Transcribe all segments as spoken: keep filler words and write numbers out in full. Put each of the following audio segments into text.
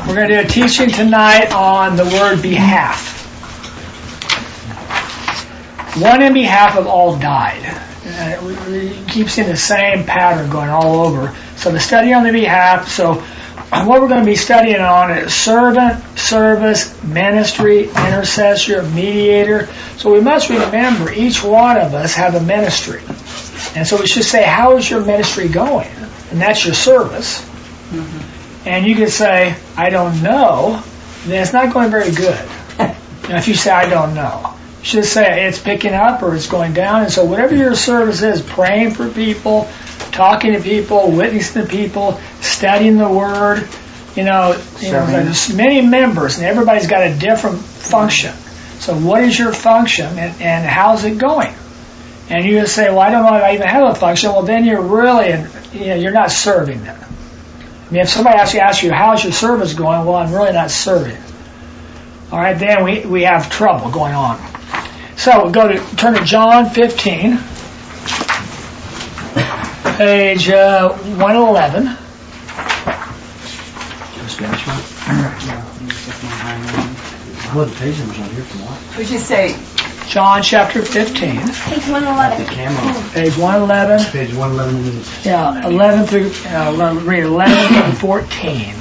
We're going to do a teaching tonight on the word behalf. One in behalf of all died. Uh, we, we keep seeing the same pattern going all over. So the study on the behalf. So what we're going to be studying on is servant, service, ministry, intercessor, mediator. So we must remember each one of us have a ministry. And so we should say, how is your ministry going? And that's your service. Mm-hmm. And you can say, I don't know, then it's not going very good. Now, if you say, I don't know, you should say it's picking up or it's going down. And so whatever your service is, praying for people, talking to people, witnessing to people, studying the Word, you know, you know there's many members and everybody's got a different function. So what is your function and, and how's it going? And you just say, well, I don't know if I even have a function. Well, then you're really, you know, you're not serving them. I mean, if somebody asks you, asks you, how's your service going? Well, I'm really not serving. All right, then we, we have trouble going on. So go to turn to John fifteen, page uh, one eleven. Well, the page numbers on here from what? Would you say John chapter fifteen. Page one eleven. Page one eleven. Page one eleven. Yeah, eleven through uh, read eleven through fourteen.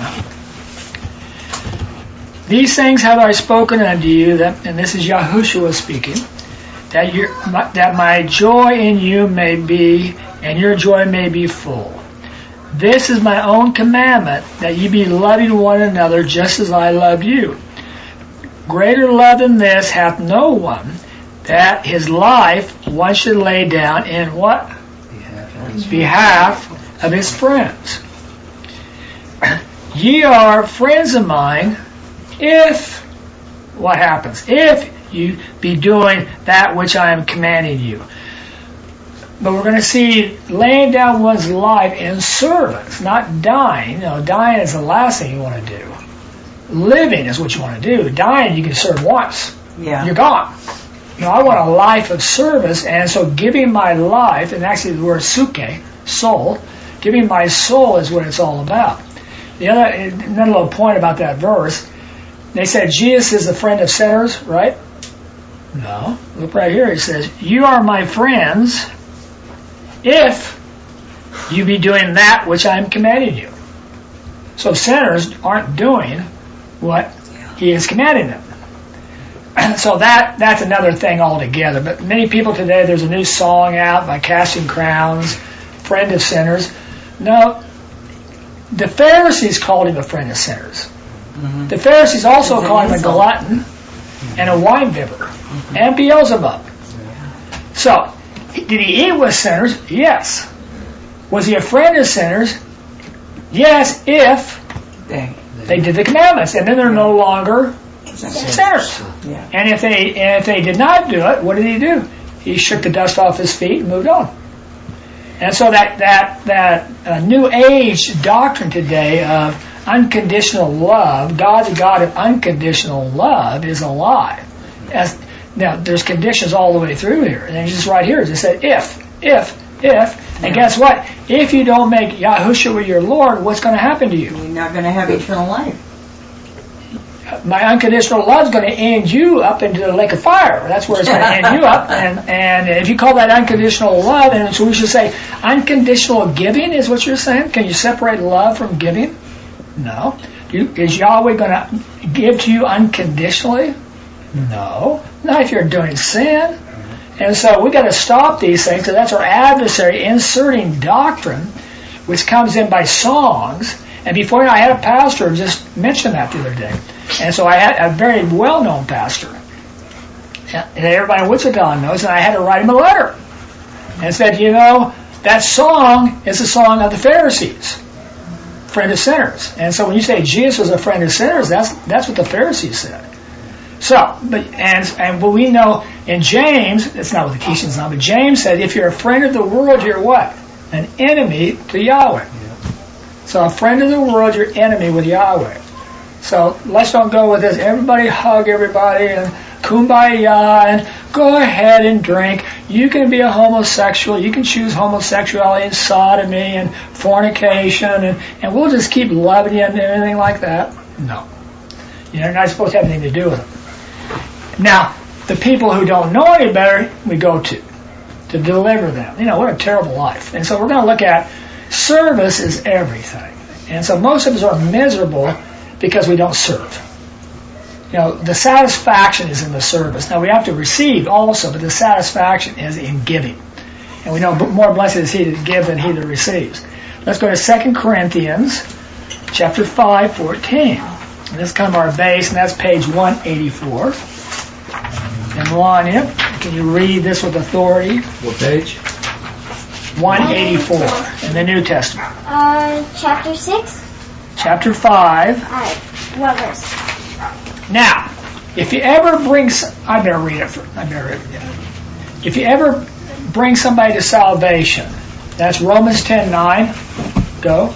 These things have I spoken unto you, that, and this is Yahushua speaking, that your my, that my joy in you may be, and your joy may be full. This is my own commandment, that ye be loving one another, just as I loved you. Greater love than this hath no one, that his life one should lay down in what? Behalf, behalf of his friends. Ye are friends of mine if, what happens? If you be doing that which I am commanding you. But we're going to see laying down one's life in service, not dying. You know, dying is the last thing you want to do. Living is what you want to do. Dying, you can serve once. Yeah. You're gone. You know, I want a life of service, and so giving my life, and actually the word suke, soul, giving my soul is what it's all about. The other, another little point about that verse, they said Jesus is a friend of sinners, right? No. Look right here. It says, you are my friends if you be doing that which I am commanding you. So sinners aren't doing what he is commanding them. So that that's another thing altogether. But many people today, there's a new song out by Casting Crowns, Friend of Sinners. No, the Pharisees called him a friend of sinners. Mm-hmm. The Pharisees also called him a glutton and a winebibber mm-hmm. and Beelzebub. Yeah. So, did he eat with sinners? Yes. Was he a friend of sinners? Yes, if they, they did the commandments, and then they're no longer sinners. Yeah. And if they and if they did not do it, what did he do? He shook the dust off his feet and moved on. And so that that that uh, new age doctrine today of unconditional love, God's a God of unconditional love, is a lie. As, now there's conditions all the way through here, and it's just right here. It just said if, if, if, and guess what? If you don't make Yahushua your Lord, what's going to happen to you? You're not going to have eternal life. My unconditional love is going to end you up into the lake of fire. That's where it's going to end you up. And and if you call that unconditional love, and so we should say unconditional giving is what you're saying. Can you separate love from giving? No. You, is Yahweh going to give to you unconditionally? No. Not if you're doing sin. And so we got to stop these things. So that's our adversary inserting doctrine, which comes in by songs. And before you know, I had a pastor just mention that the other day. And so I had a very well-known pastor. And everybody in Wichita knows. And I had to write him a letter. And said, you know, that song is a song of the Pharisees. Friend of sinners. And so when you say Jesus was a friend of sinners, that's that's what the Pharisees said. So, but and and what we know in James, it's not what the Keishans know, but James said, if you're a friend of the world, you're what? An enemy to Yahweh. So a friend of the world, you're enemy with Yahweh. So let's don't go with this. Everybody hug everybody and kumbaya and go ahead and drink. You can be a homosexual. You can choose homosexuality and sodomy and fornication, and, and we'll just keep loving you and everything like that. No. You're not supposed to have anything to do with them. Now, the people who don't know any better, we go to, to deliver them. You know, what a terrible life. And so we're going to look at service is everything. And so most of us are miserable because we don't serve. You know, the satisfaction is in the service. Now, we have to receive also, but the satisfaction is in giving. And we know more blessed is he that gives than he that receives. Let's go to Second Corinthians chapter five, fourteen. And this is kind of our base, and that's page one eighty-four. And Melania, can you read this with authority? What page? one eighty-four in the New Testament. Uh, chapter six? Chapter five. Alright, what verse? Now, if you ever bring... I better read it. For, I better read it. Yeah. If you ever bring somebody to salvation, that's Romans ten nine. Go.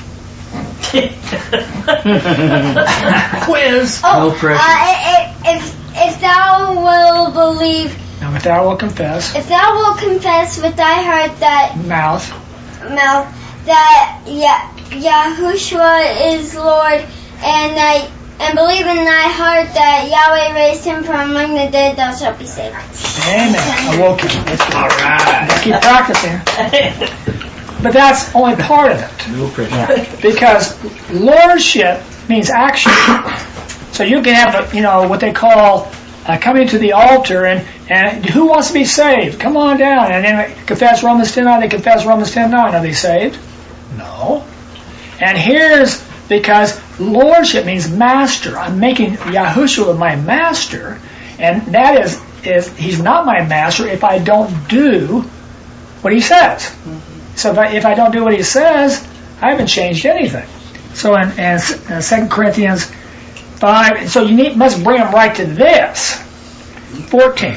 Quiz. Oh, No pressure. Uh, if, if thou will believe, Now, if thou will confess, if thou will confess with thy heart that mouth, mouth that yeah, Yahushua is Lord, and that and believe in thy heart that Yahweh raised him from among the dead, thou shalt be saved. amen. I woke you. All right. Keep practicing. But that's only part of it. No pressure. Because lordship means action. So you can have, a, you know, what they call uh, coming to the altar, and, and who wants to be saved? Come on down. And then confess Romans ten nine. They confess Romans ten nine. Are they saved? No. And here's because lordship means master. I'm making Yahushua my master, and that is, is he's not my master if I don't do what he says. Mm-hmm. So if I, if I don't do what he says, I haven't changed anything. So in, in, in Second Corinthians five, so you need, must bring them right to this. fourteen.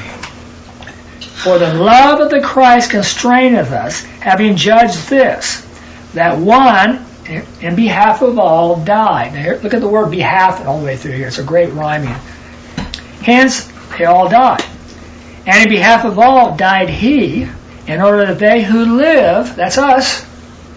For the love of the Christ constraineth us, having judged this, that one, in behalf of all, died. Now here, look at the word behalf all the way through here. It's a great rhyming. Hence, they all died. And in behalf of all died he, in order that they who live, that's us,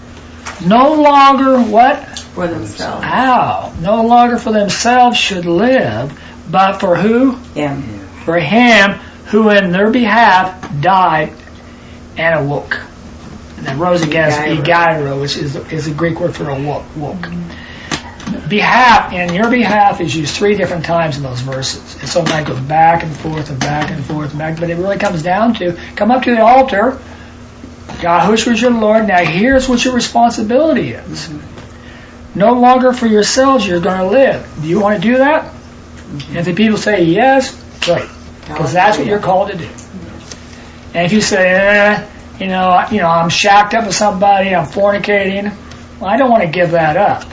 no longer what? For themselves. Ow. No longer for themselves should live, but for who? Yeah. For him who in their behalf died and awoke. And then rose again is egairo, which is, is a Greek word for awoke. woke. Mm-hmm. Behalf, in your behalf, is used three different times in those verses. And so it might go back and forth and back and forth and back, but it really comes down to, come up to the altar, Yahushua is your Lord, now here's what your responsibility is. Mm-hmm. No longer for yourselves you're going to live. Do you want to do that? Mm-hmm. If the people say yes, great. Because that's what you're called to do. And if you say, eh, you know, you know, I'm shacked up with somebody, I'm fornicating, well, I don't want to give that up.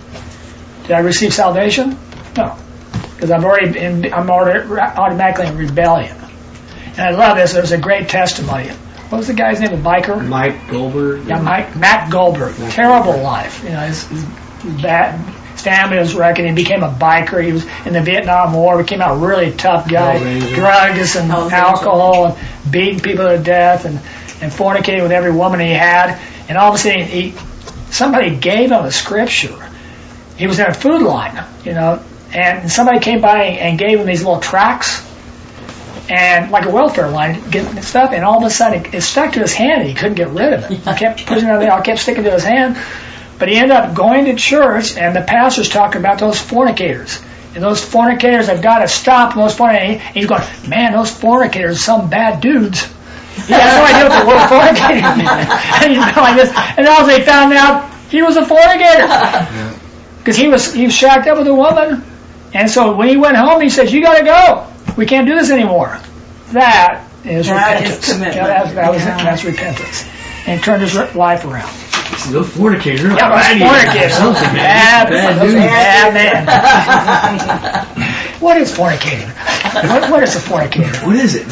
Did I receive salvation? No, because I'm already in, I'm already automatically in rebellion. And I love this. There's a great testimony. What was the guy's name? A biker? Mike Goldberg. Yeah, Mike Matt Goldberg. Matt Terrible Goldberg. Life. You know, his, his bad. His family was wrecking. He became a biker. He was in the Vietnam War. Became a really tough guy. Drugs and alcohol and beating people to death and and fornicating with every woman he had. And all of a sudden, he somebody gave him a scripture. He was in a food line, you know, and somebody came by and gave him these little tracts, and like a welfare line, getting stuff, and all of a sudden it, it stuck to his hand, and he couldn't get rid of it. He kept pushing it out there, it kept sticking to his hand, but he ended up going to church, and the pastor's talking about those fornicators. And those fornicators have got to stop those fornicators. And he's going, man, those fornicators are some bad dudes. He had no idea what the word fornicator meant. And he's going like this, and all they found out, he was a fornicator. Yeah. Because he was he was shacked up with a woman, and so when he went home, he said, "You got to go. We can't do this anymore." That is that repentance. Is commitment. Yeah, that, that was yeah. that's repentance, and turned his life around. No fornicator. Yeah, right. Fornicator. Something bad, bad, bad, bad man. What is fornicating? What, what is a fornicator? What is it?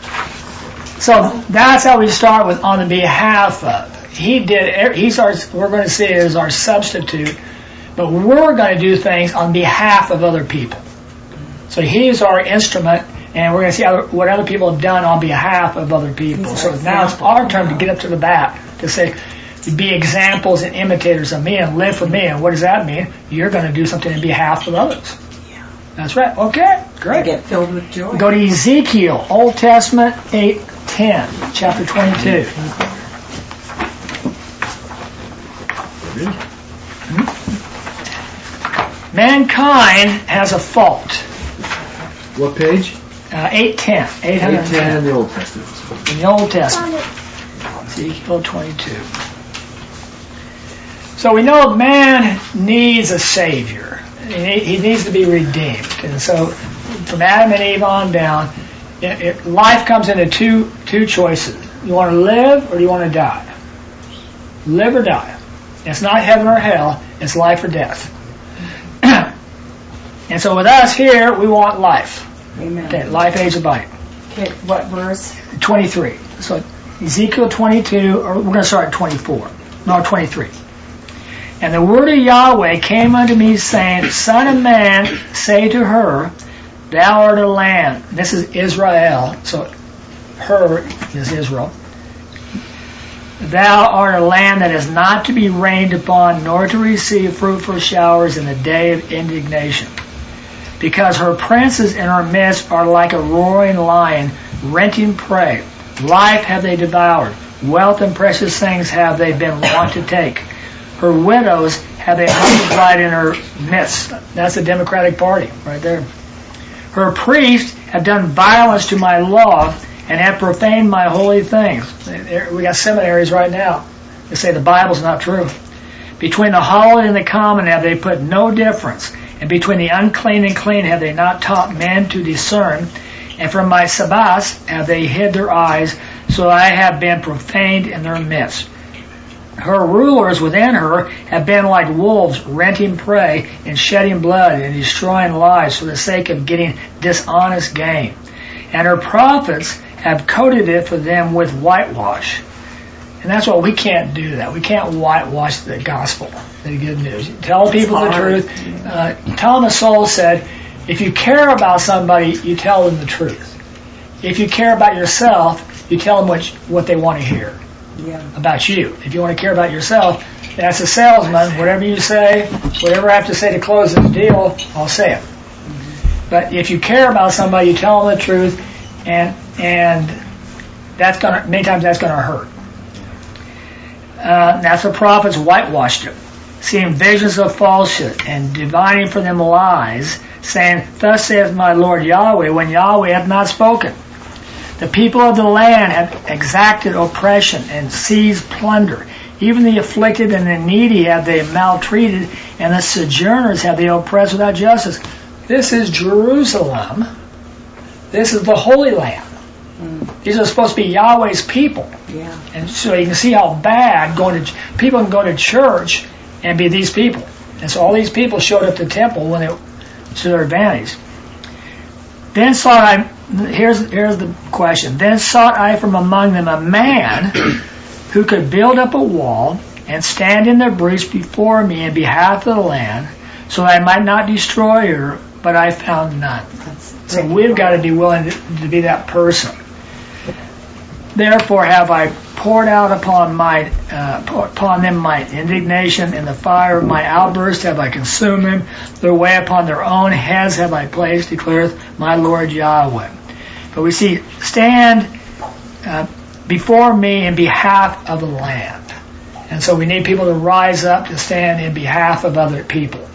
So that's how we start with on the behalf of. He did. He's our. We're going to see is our substitute. But we're going to do things on behalf of other people. So he's our instrument, and we're going to see other, what other people have done on behalf of other people. So now it's our turn to get up to the bat to say, be examples and imitators of me and live for me. And what does that mean? You're going to do something in behalf of others. Yeah. That's right. Okay, great. I get filled with joy. Go to Ezekiel, Old Testament eight ten, chapter twenty-two. Hmm? Mankind has a fault. What page? Uh, eight ten. eight ten in the Old Testament. In the Old Testament. Ezekiel twenty-two. So we know man needs a Savior. He needs to be redeemed. And so from Adam and Eve on down, it, it, life comes into two two choices. You want to live or do you want to die? Live or die. It's not heaven or hell. It's life or death. And so with us here, we want life. Amen. Okay, life, age, abiding. Okay, what verse? twenty-three. So Ezekiel twenty-two, or we're going to start at twenty-four. No, twenty-three. And the word of Yahweh came unto me, saying, Son of man, say to her, Thou art a land. This is Israel, so her is Israel. Thou art a land that is not to be rained upon, nor to receive fruitful showers in the day of indignation. Because her princes in her midst are like a roaring lion, renting prey. Life have they devoured. Wealth and precious things have they been wont to take. Her widows have they multiplied in her midst. That's the Democratic Party right there. Her priests have done violence to my law and have profaned my holy things. We got seminaries right now that say the Bible's not true. Between the holy and the common have they put no difference, and between the unclean and clean have they not taught men to discern. And from my Sabbaths have they hid their eyes, so I have been profaned in their midst. Her rulers within her have been like wolves, renting prey and shedding blood and destroying lives for the sake of getting dishonest gain. And her prophets have coated it for them with whitewash. And that's what we can't do that. We can't whitewash the gospel, the good news. Tell people the truth. Uh, Thomas Sowell said, if you care about somebody, you tell them the truth. If you care about yourself, you tell them what, what they want to hear. Yeah. About you. If you want to care about yourself, that's a salesman. Whatever you say, whatever I have to say to close this deal, I'll say it. Mm-hmm. But if you care about somebody, you tell them the truth, and and that's gonna many times that's gonna hurt. Uh, that's the prophets whitewashed it, seeing visions of falsehood and divining for them lies, saying, "Thus saith my Lord Yahweh," when Yahweh hath not spoken. The people of the land have exacted oppression and seized plunder. Even the afflicted and the needy have they maltreated, and the sojourners have they oppressed without justice. This is Jerusalem. This is the Holy Land. Mm. These are supposed to be Yahweh's people. Yeah. And so you can see how bad going to people can go to church and be these people. And so all these people showed up to the temple when it to their advantage. Then sought I. Here's here's the question. Then sought I from among them a man who could build up a wall and stand in the breach before me in behalf of the land, so I might not destroy her, but I found none. So we've got to be willing to, to be that person. Therefore have I poured out upon my uh, upon them my indignation, and the fire of my outburst have I consumed them. Their way upon their own heads have I placed, declareth my Lord Yahweh. But we see, stand uh, before me in behalf of the land. And so we need people to rise up to stand in behalf of other people.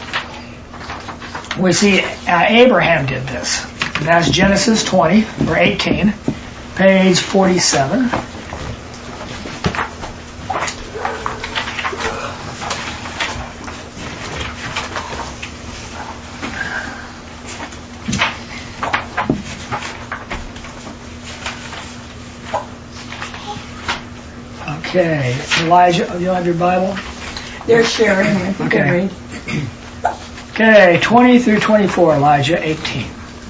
We see uh, Abraham did this. And that's Genesis twenty, or eighteen, page forty-seven. Okay, Elijah, you have your Bible? They're sharing. If you okay. can read. Okay, twenty through twenty-four, Elijah, eighteen.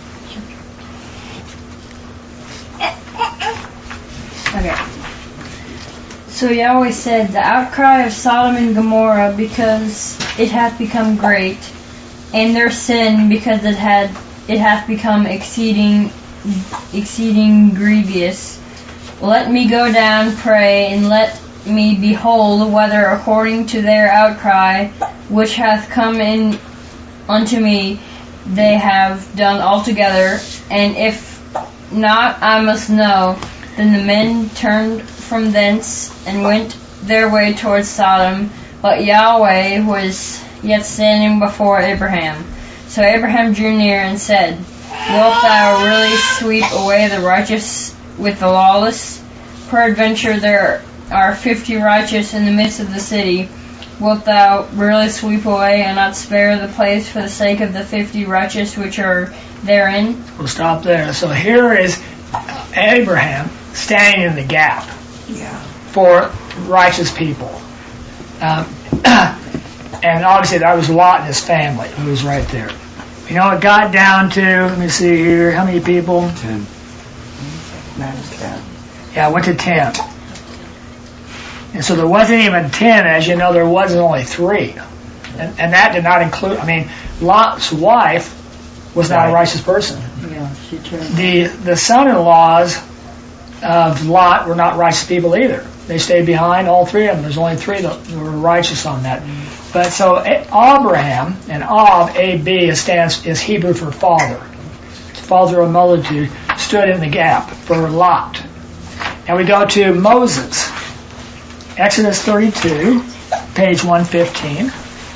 Okay. So Yahweh said, the outcry of Sodom and Gomorrah, because it hath become great, and their sin, because it had it hath become exceeding exceeding grievous. Let me go down, pray, and let me, behold, whether according to their outcry, which hath come in unto me, they have done altogether, and if not, I must know. Then the men turned from thence, and went their way towards Sodom, but Yahweh was yet standing before Abraham. So Abraham drew near and said, Wilt thou really sweep away the righteous with the lawless? Peradventure there are fifty righteous in the midst of the city. Wilt thou really sweep away and not spare the place for the sake of the fifty righteous which are therein? We'll stop there. So here is Abraham standing in the gap Yeah. for righteous people. Um, and obviously that was Lot and his family who was right there. You know, it got down to, let me see here, how many people? Ten. Minus ten. Yeah, it went to ten. And so there wasn't even ten, as you know, there was only three. And, and that did not include, I mean, Lot's wife was not a righteous person. Yeah, she turned. The the son-in-laws of Lot were not righteous people either. They stayed behind, all three of them. There's only three that were righteous on that. But so Abraham, and Av, A B, stands, is Hebrew for father. Father of a multitude, stood in the gap for Lot. And we go to Moses. Exodus thirty-two, page one fifteen.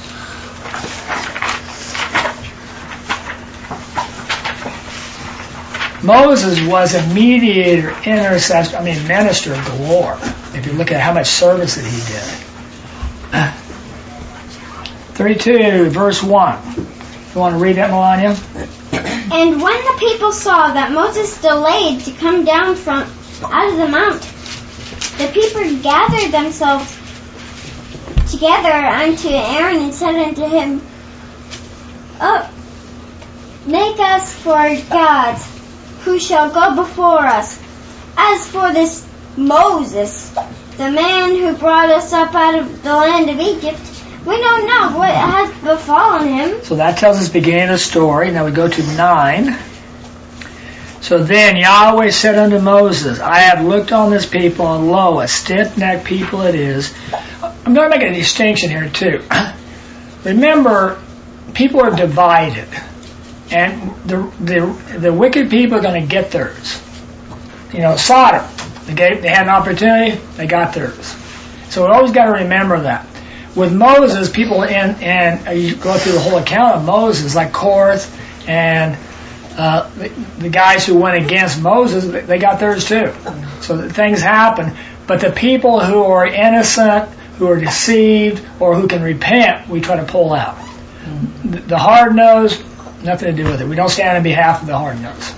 Moses was a mediator, intercessor, I mean minister galore, if you look at how much service that he did. thirty-two, verse one. You want to read that, Melania? And when the people saw that Moses delayed to come down from out of the mount, the people gathered themselves together unto Aaron and said unto him, Up, make us for gods, who shall go before us. As for this Moses, the man who brought us up out of the land of Egypt, we don't know what has befallen him. So that tells us the beginning of the story. Now we go to nine. So then Yahweh said unto Moses, I have looked on this people, and lo, a stiff-necked people it is. I'm going to make a distinction here too. Remember, people are divided. And the the the wicked people are going to get theirs. You know, Sodom, they gave, they had an opportunity, they got theirs. So we always got to remember that. With Moses, people in and you go through the whole account of Moses, like Korah and uh, the, the guys who went against Moses, they got theirs too. So that things happen. But the people who are innocent, who are deceived, or who can repent, we try to pull out. The, the hard nose. Nothing to do with it. We don't stand on behalf of the hard nose.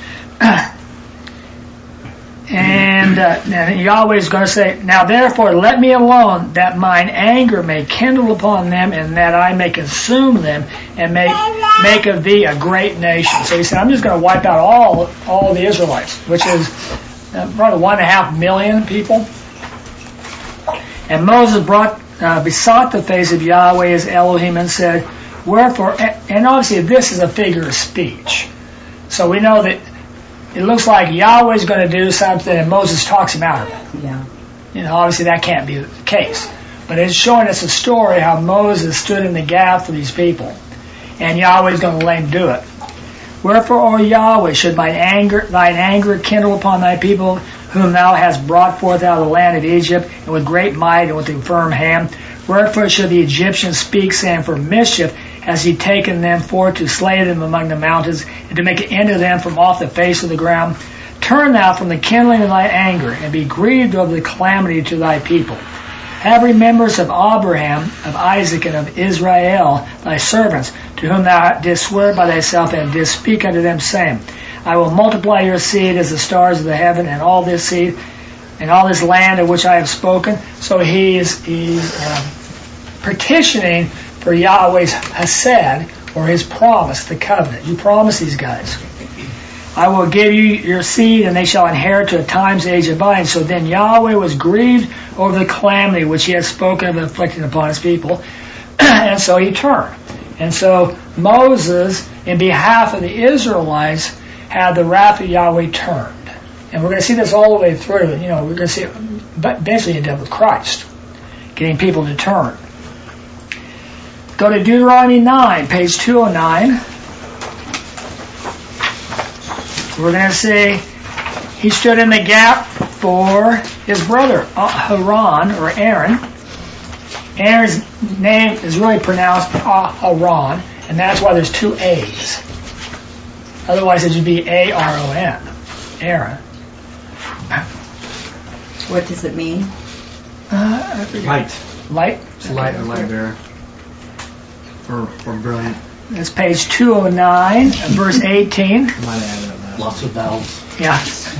and, uh, and Yahweh is going to say, Now therefore let me alone, that mine anger may kindle upon them, and that I may consume them, and make make of thee a great nation. So he said, I'm just going to wipe out all all the Israelites, which is uh, probably one and a half million people. And Moses brought uh, besought the face of Yahweh as Elohim and said, Wherefore, and obviously this is a figure of speech. So we know that it looks like Yahweh's going to do something and Moses talks him out of it. Yeah. You know, obviously that can't be the case. But it's showing us a story how Moses stood in the gap for these people. And Yahweh's going to let him do it. Wherefore, O Yahweh, should mine anger, thine anger kindle upon thy people, whom thou hast brought forth out of the land of Egypt, and with great might and with a firm hand. Wherefore should the Egyptians speak, saying, For mischief has he taken them forth to slay them among the mountains, and to make an end of them from off the face of the ground. Turn thou from the kindling of thy anger, and be grieved over the calamity to thy people. Have remembrance of Abraham, of Isaac, and of Israel, thy servants, to whom thou didst swear by thyself, and didst speak unto them, saying, I will multiply your seed as the stars of the heaven, and all this seed, and all this land of which I have spoken. So he is he's, uh, petitioning for Yahweh's Hesed, or his promise, the covenant. You promise these guys. I will give you your seed, and they shall inherit to a time's age of mine. So then Yahweh was grieved over the calamity which he had spoken of inflicting upon his people. And so he turned. And so Moses, in behalf of the Israelites, had the wrath of Yahweh turned. And we're going to see this all the way through. You know, we're going to see, but eventually end up with Christ, getting people to turn. Go to Deuteronomy nine, page two oh nine. We're going to see he stood in the gap for his brother Aaron, or Aaron. Aaron's name is really pronounced Aaron, and that's why there's two A's. Otherwise, it should be A R O N. Aaron. What does it mean? Uh, I forget. Light. Light? It's light or light bearer. Or, or brilliant. That's page two oh nine, verse eighteen. Might have added that. Lots of vowels. Yeah.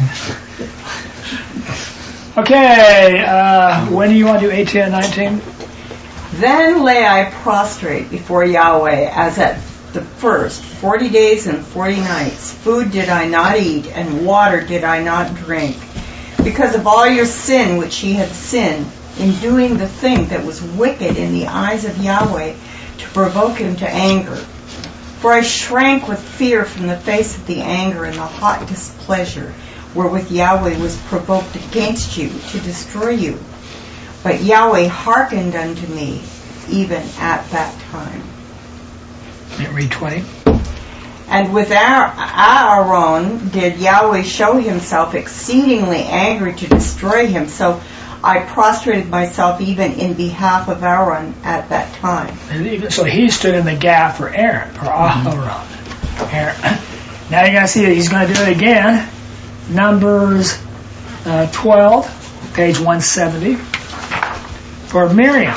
Okay, uh, when do you want to do eighteen and nineteen? Then lay I prostrate before Yahweh as at the first, forty days and forty nights. Food did I not eat, and water did I not drink, because of all your sin which ye had sinned, in doing the thing that was wicked in the eyes of Yahweh, to provoke him to anger. For I shrank with fear from the face of the anger and the hot displeasure, wherewith Yahweh was provoked against you, to destroy you. But Yahweh hearkened unto me, even at that time. Read twenty. And with Aaron did Yahweh show himself exceedingly angry to destroy him. So I prostrated myself even in behalf of Aaron at that time. So he stood in the gap for Aaron, or Aaron. Aaron. Now you're going to see that he's going to do it again. Numbers uh, twelve, page one seventy, for Miriam.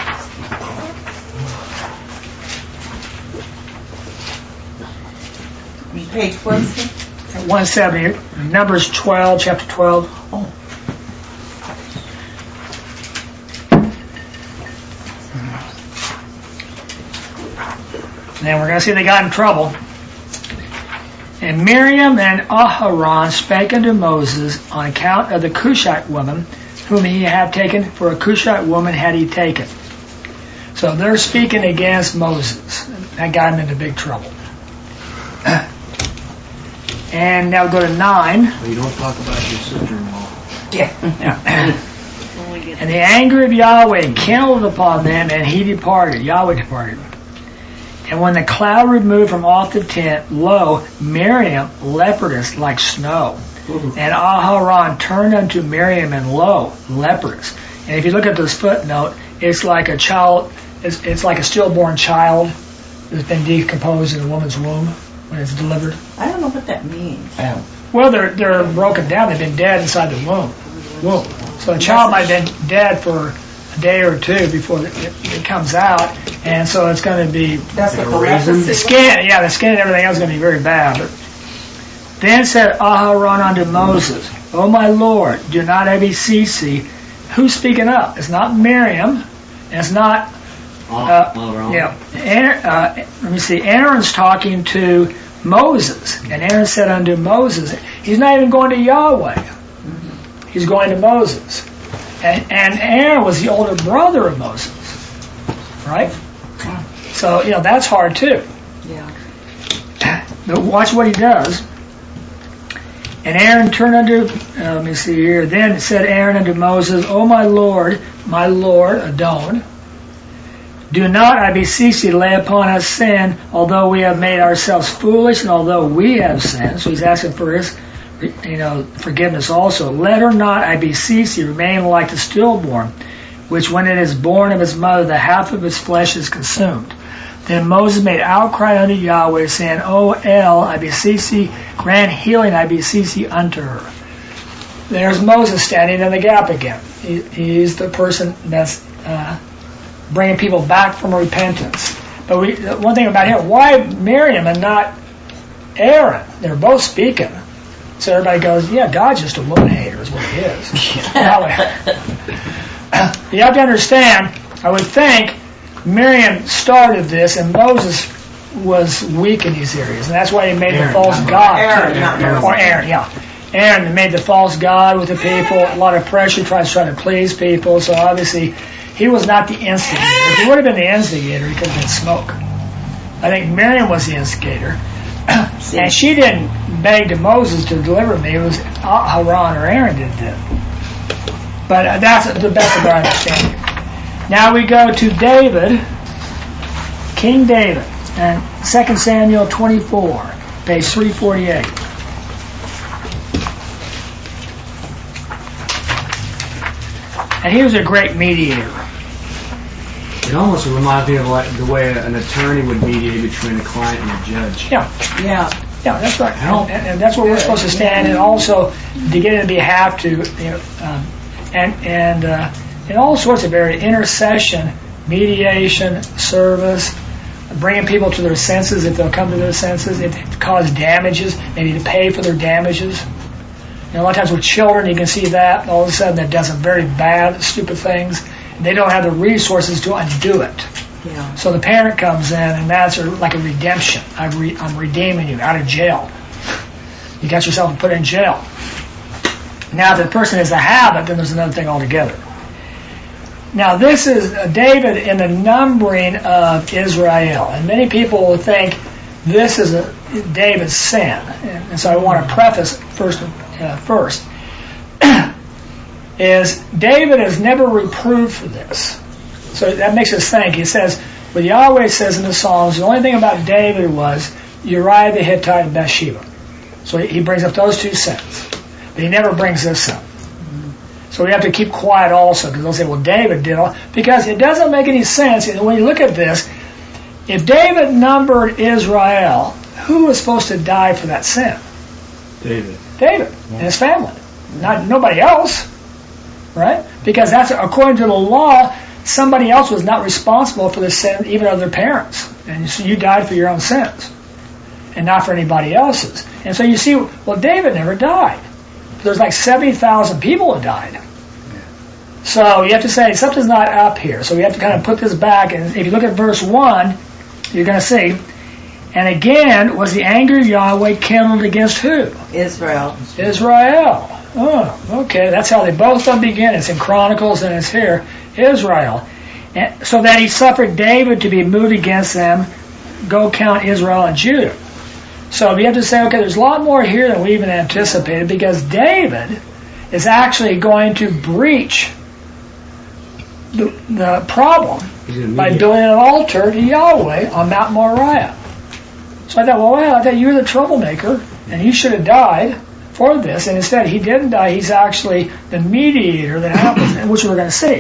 Page one one seventy, Numbers twelve, chapter twelve. Oh. Then we're going to see they got in trouble. And Miriam and Aharon spake unto Moses on account of the Cushite woman, whom he had taken, for a Cushite woman had he taken. So they're speaking against Moses. That got him into big trouble. And now go to nine. Well, you don't talk about your sister-in-law. Yeah. yeah. And the anger of Yahweh kindled upon them, and he departed. Yahweh departed. And when the cloud removed from off the tent, lo, Miriam leopardess like snow. And Aharon turned unto Miriam, and lo, leopardess. And if you look at this footnote, it's like a child, it's, it's like a stillborn child that's been decomposed in a woman's womb when it's delivered. I don't know what that means. Well, they're they're broken down. They've been dead inside the womb. Womb. So a child might have been dead for a day or two before it, it comes out, and so it's going to be That's what the reason. the skin. Yeah, the skin and everything else is going to be very bad. But then said Aharon unto Moses, O my Lord, do not I beseech thee. Who's speaking up? It's not Miriam, and it's not. Uh, yeah, Aaron, uh, let me see. Aaron's talking to Moses, and Aaron said unto Moses, he's not even going to Yahweh. He's going to Moses. And, and Aaron was the older brother of Moses. Right? So, you know, that's hard too. Yeah. But watch what he does. And Aaron turned unto, uh, let me see here, then said Aaron unto Moses, O my Lord, my Lord, Adon, do not, I beseech thee, lay upon us sin, although we have made ourselves foolish, and although we have sinned. So he's asking for his, you know, forgiveness also. Let her not, I beseech thee, remain like the stillborn, which when it is born of its mother, the half of its flesh is consumed. Then Moses made outcry unto Yahweh, saying, O El, I beseech thee, grant healing, I beseech thee, unto her. There's Moses standing in the gap again. He, he's the person that's uh, bringing people back from repentance. But we, one thing about him, why Miriam and not Aaron? They're both speaking. So everybody goes, yeah, God's just a woman hater is what he is. You have to understand, I would think Miriam started this and Moses was weak in these areas. And that's why he made Aaron, the false not god. Aaron, not Moses. Or Aaron, yeah. Aaron made the false god with the people, a lot of pressure, tries to try to please people. So obviously he was not the instigator. If he would have been the instigator, he could have been smoke. I think Miriam was the instigator. See. And she didn't beg to Moses to deliver me. It was Aaron or Aaron did it. But uh, that's the best of our understanding. Now we go to David, King David, and Second Samuel twenty-four, page three forty-eight. And he was a great mediator. It almost reminds me of like the way an attorney would mediate between a client and a judge. Yeah. Yeah. Yeah, that's right. And, and that's where we're supposed to stand, and also to get in behalf to, you know, um, and and uh, in all sorts of areas, intercession, mediation, service, bringing people to their senses if they'll come to their senses, if it cause damages, maybe to pay for their damages. You know, a lot of times with children, you can see that all of a sudden that does some very bad, stupid things. And they don't have the resources to undo it. Yeah. So the parent comes in, and that's a, like a redemption. I'm, re- I'm redeeming you out of jail. You got yourself put in jail. Now, if the person is a habit, then there's another thing altogether. Now, this is uh, David in the numbering of Israel. And many people will think this is a, David's sin. And, and so I want to preface first, uh, first is David is never reproved for this. So that makes us think. He says, what Yahweh says in the Psalms, the only thing about David was Uriah the Hittite and Bathsheba. So he brings up those two sins. But he never brings this up. So we have to keep quiet also, because they'll say, well, David did all. Because it doesn't make any sense. When you look at this, if David numbered Israel, who was supposed to die for that sin? David. David and his family. Not nobody else. Right? Because that's, according to the law, somebody else was not responsible for the sin, even of their parents. And so you died for your own sins, and not for anybody else's. And so you see, well, David never died. There's like seventy thousand people that died. So you have to say, something's not up here. So we have to kind of put this back. And if you look at verse one, you're going to see, and again, was the anger of Yahweh kindled against who? Israel. Israel. Oh, okay. That's how they both of them begin. It's in Chronicles and it's here. Israel. And so that he suffered David to be moved against them. Go count Israel and Judah. So we have to say, okay, there's a lot more here than we even anticipated, because David is actually going to breach the, the problem by building an altar to Yahweh on Mount Moriah. So I thought, well, well, I thought you were the troublemaker, and you should have died for this, and instead he didn't die. He's actually the mediator that happens, which we're going to see.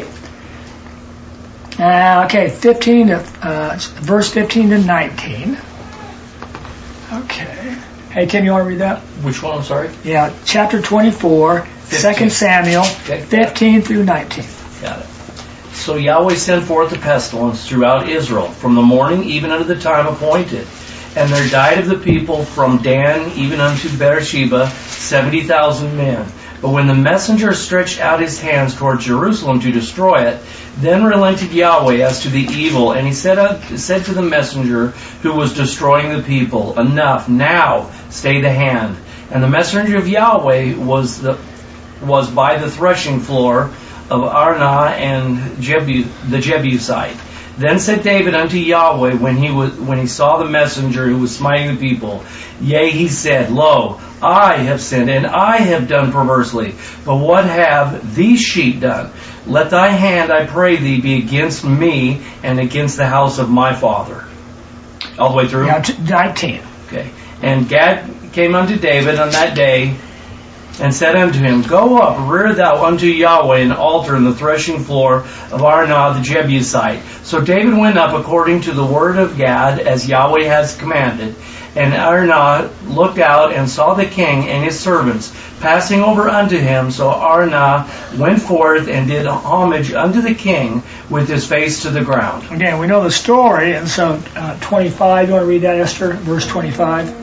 Uh, okay, fifteen to uh, verse fifteen to nineteen. Okay. Hey, Tim, you want to read that? Which one? I'm sorry. Yeah, chapter twenty-four, Second Samuel, Okay. fifteen through nineteen. Got it. So Yahweh sent forth a pestilence throughout Israel, from the morning even unto the time appointed. And there died of the people from Dan even unto Beersheba seventy thousand men. But when the messenger stretched out his hands toward Jerusalem to destroy it, then relented Yahweh as to the evil, and he said, uh, said to the messenger who was destroying the people, enough, now stay the hand. And the messenger of Yahweh was the was by the threshing floor of Arnah and Jebu, the Jebusite. Then said David unto Yahweh, when he was when he saw the messenger who was smiting the people, yea, he said, Lo, I have sinned, and I have done perversely. But what have these sheep done? Let thy hand, I pray thee, be against me and against the house of my father. All the way through? Yeah, t- nineteen. Okay. And Gad came unto David on that day, and said unto him, Go up, rear thou unto Yahweh an altar in the threshing floor of Arnah the Jebusite. So David went up according to the word of Gad, as Yahweh has commanded. And Arnah looked out and saw the king and his servants passing over unto him. So Arnah went forth and did homage unto the king with his face to the ground. Again, we know the story, and so uh, twenty-five, you want to read that, Esther? Verse twenty-five.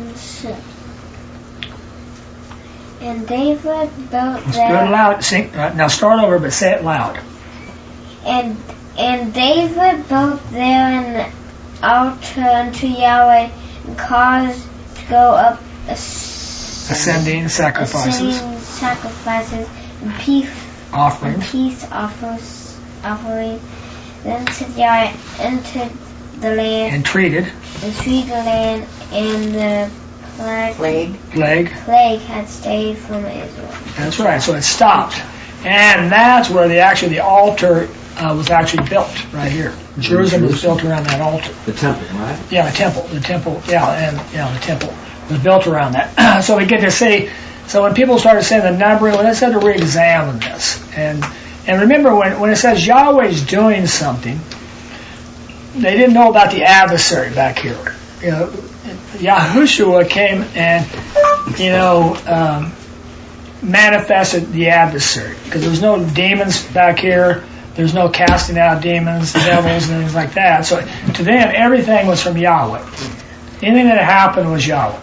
And David built It's there. good loud. Sing, uh, now start over, but say it loud. And and David built there an altar unto Yahweh, and caused to go up asc- Ascending sacrifices, ascending sacrifices, and peace and offerings, peace offers, offering. Then said Yahweh entered the land, and treated. and treated the land, and the plague, Plague. plague. plague had stayed from Israel. That's right. So it stopped, and that's where the actually the altar uh, was actually built right here. Jerusalem was built around that altar. The temple, right? Yeah, the temple, the temple, yeah, and yeah, the temple was built around that. So we get to see. So when people started saying the numbering, well, let's have to re-examine this. And and remember when when it says Yahweh's doing something, they didn't know about the adversary back here. You know, Yahushua came and you know um, manifested the adversary because there was no demons back here. There's no casting out demons, devils, and things like that. So to them, everything was from Yahweh. Anything that happened was Yahweh.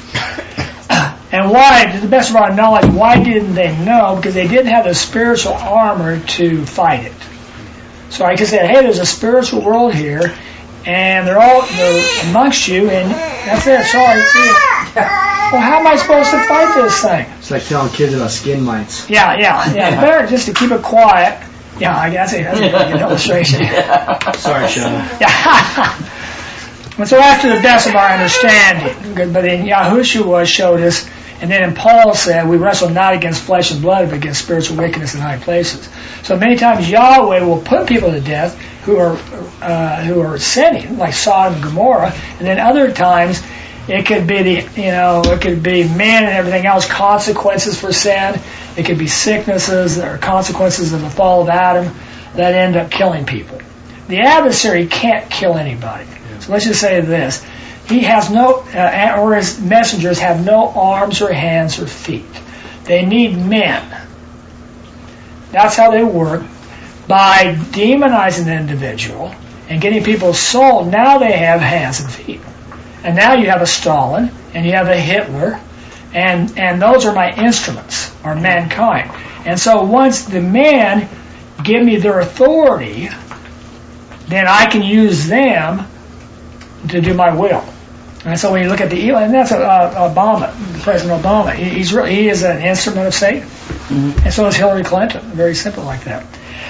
And why, to the best of our knowledge, why didn't they know? Because they didn't have the spiritual armor to fight it. So I could say, hey, there's a spiritual world here, and they're all they're amongst you, and that's it. Sorry, see it. Well, how am I supposed to fight this thing? It's like telling kids about skin mites. Yeah, yeah, yeah. Better just to keep it quiet. Yeah, I guess that's a good illustration. Sorry, Sean. Yeah. And so after the best of our understanding, but then Yahushua showed us, and then in Paul said, we wrestle not against flesh and blood, but against spiritual wickedness in high places. So many times Yahweh will put people to death who are uh, who are sinning, like Sodom and Gomorrah, and then other times it could be the you know it could be men and everything else, consequences for sin. It could be sicknesses or consequences of the fall of Adam that end up killing people. The adversary can't kill anybody. So let's just say this. He has no, uh, or his messengers have no arms or hands or feet. They need men. That's how they work. By demonizing the individual and getting people's soul, now they have hands and feet. And now you have a Stalin, and you have a Hitler, and, and those are my instruments, or mankind. And so once the men give me their authority, then I can use them to do my will. And so when you look at the evil, and that's uh, Obama, President Obama, he, he's really, he is an instrument of Satan. Mm-hmm. And so is Hillary Clinton. Very simple like that.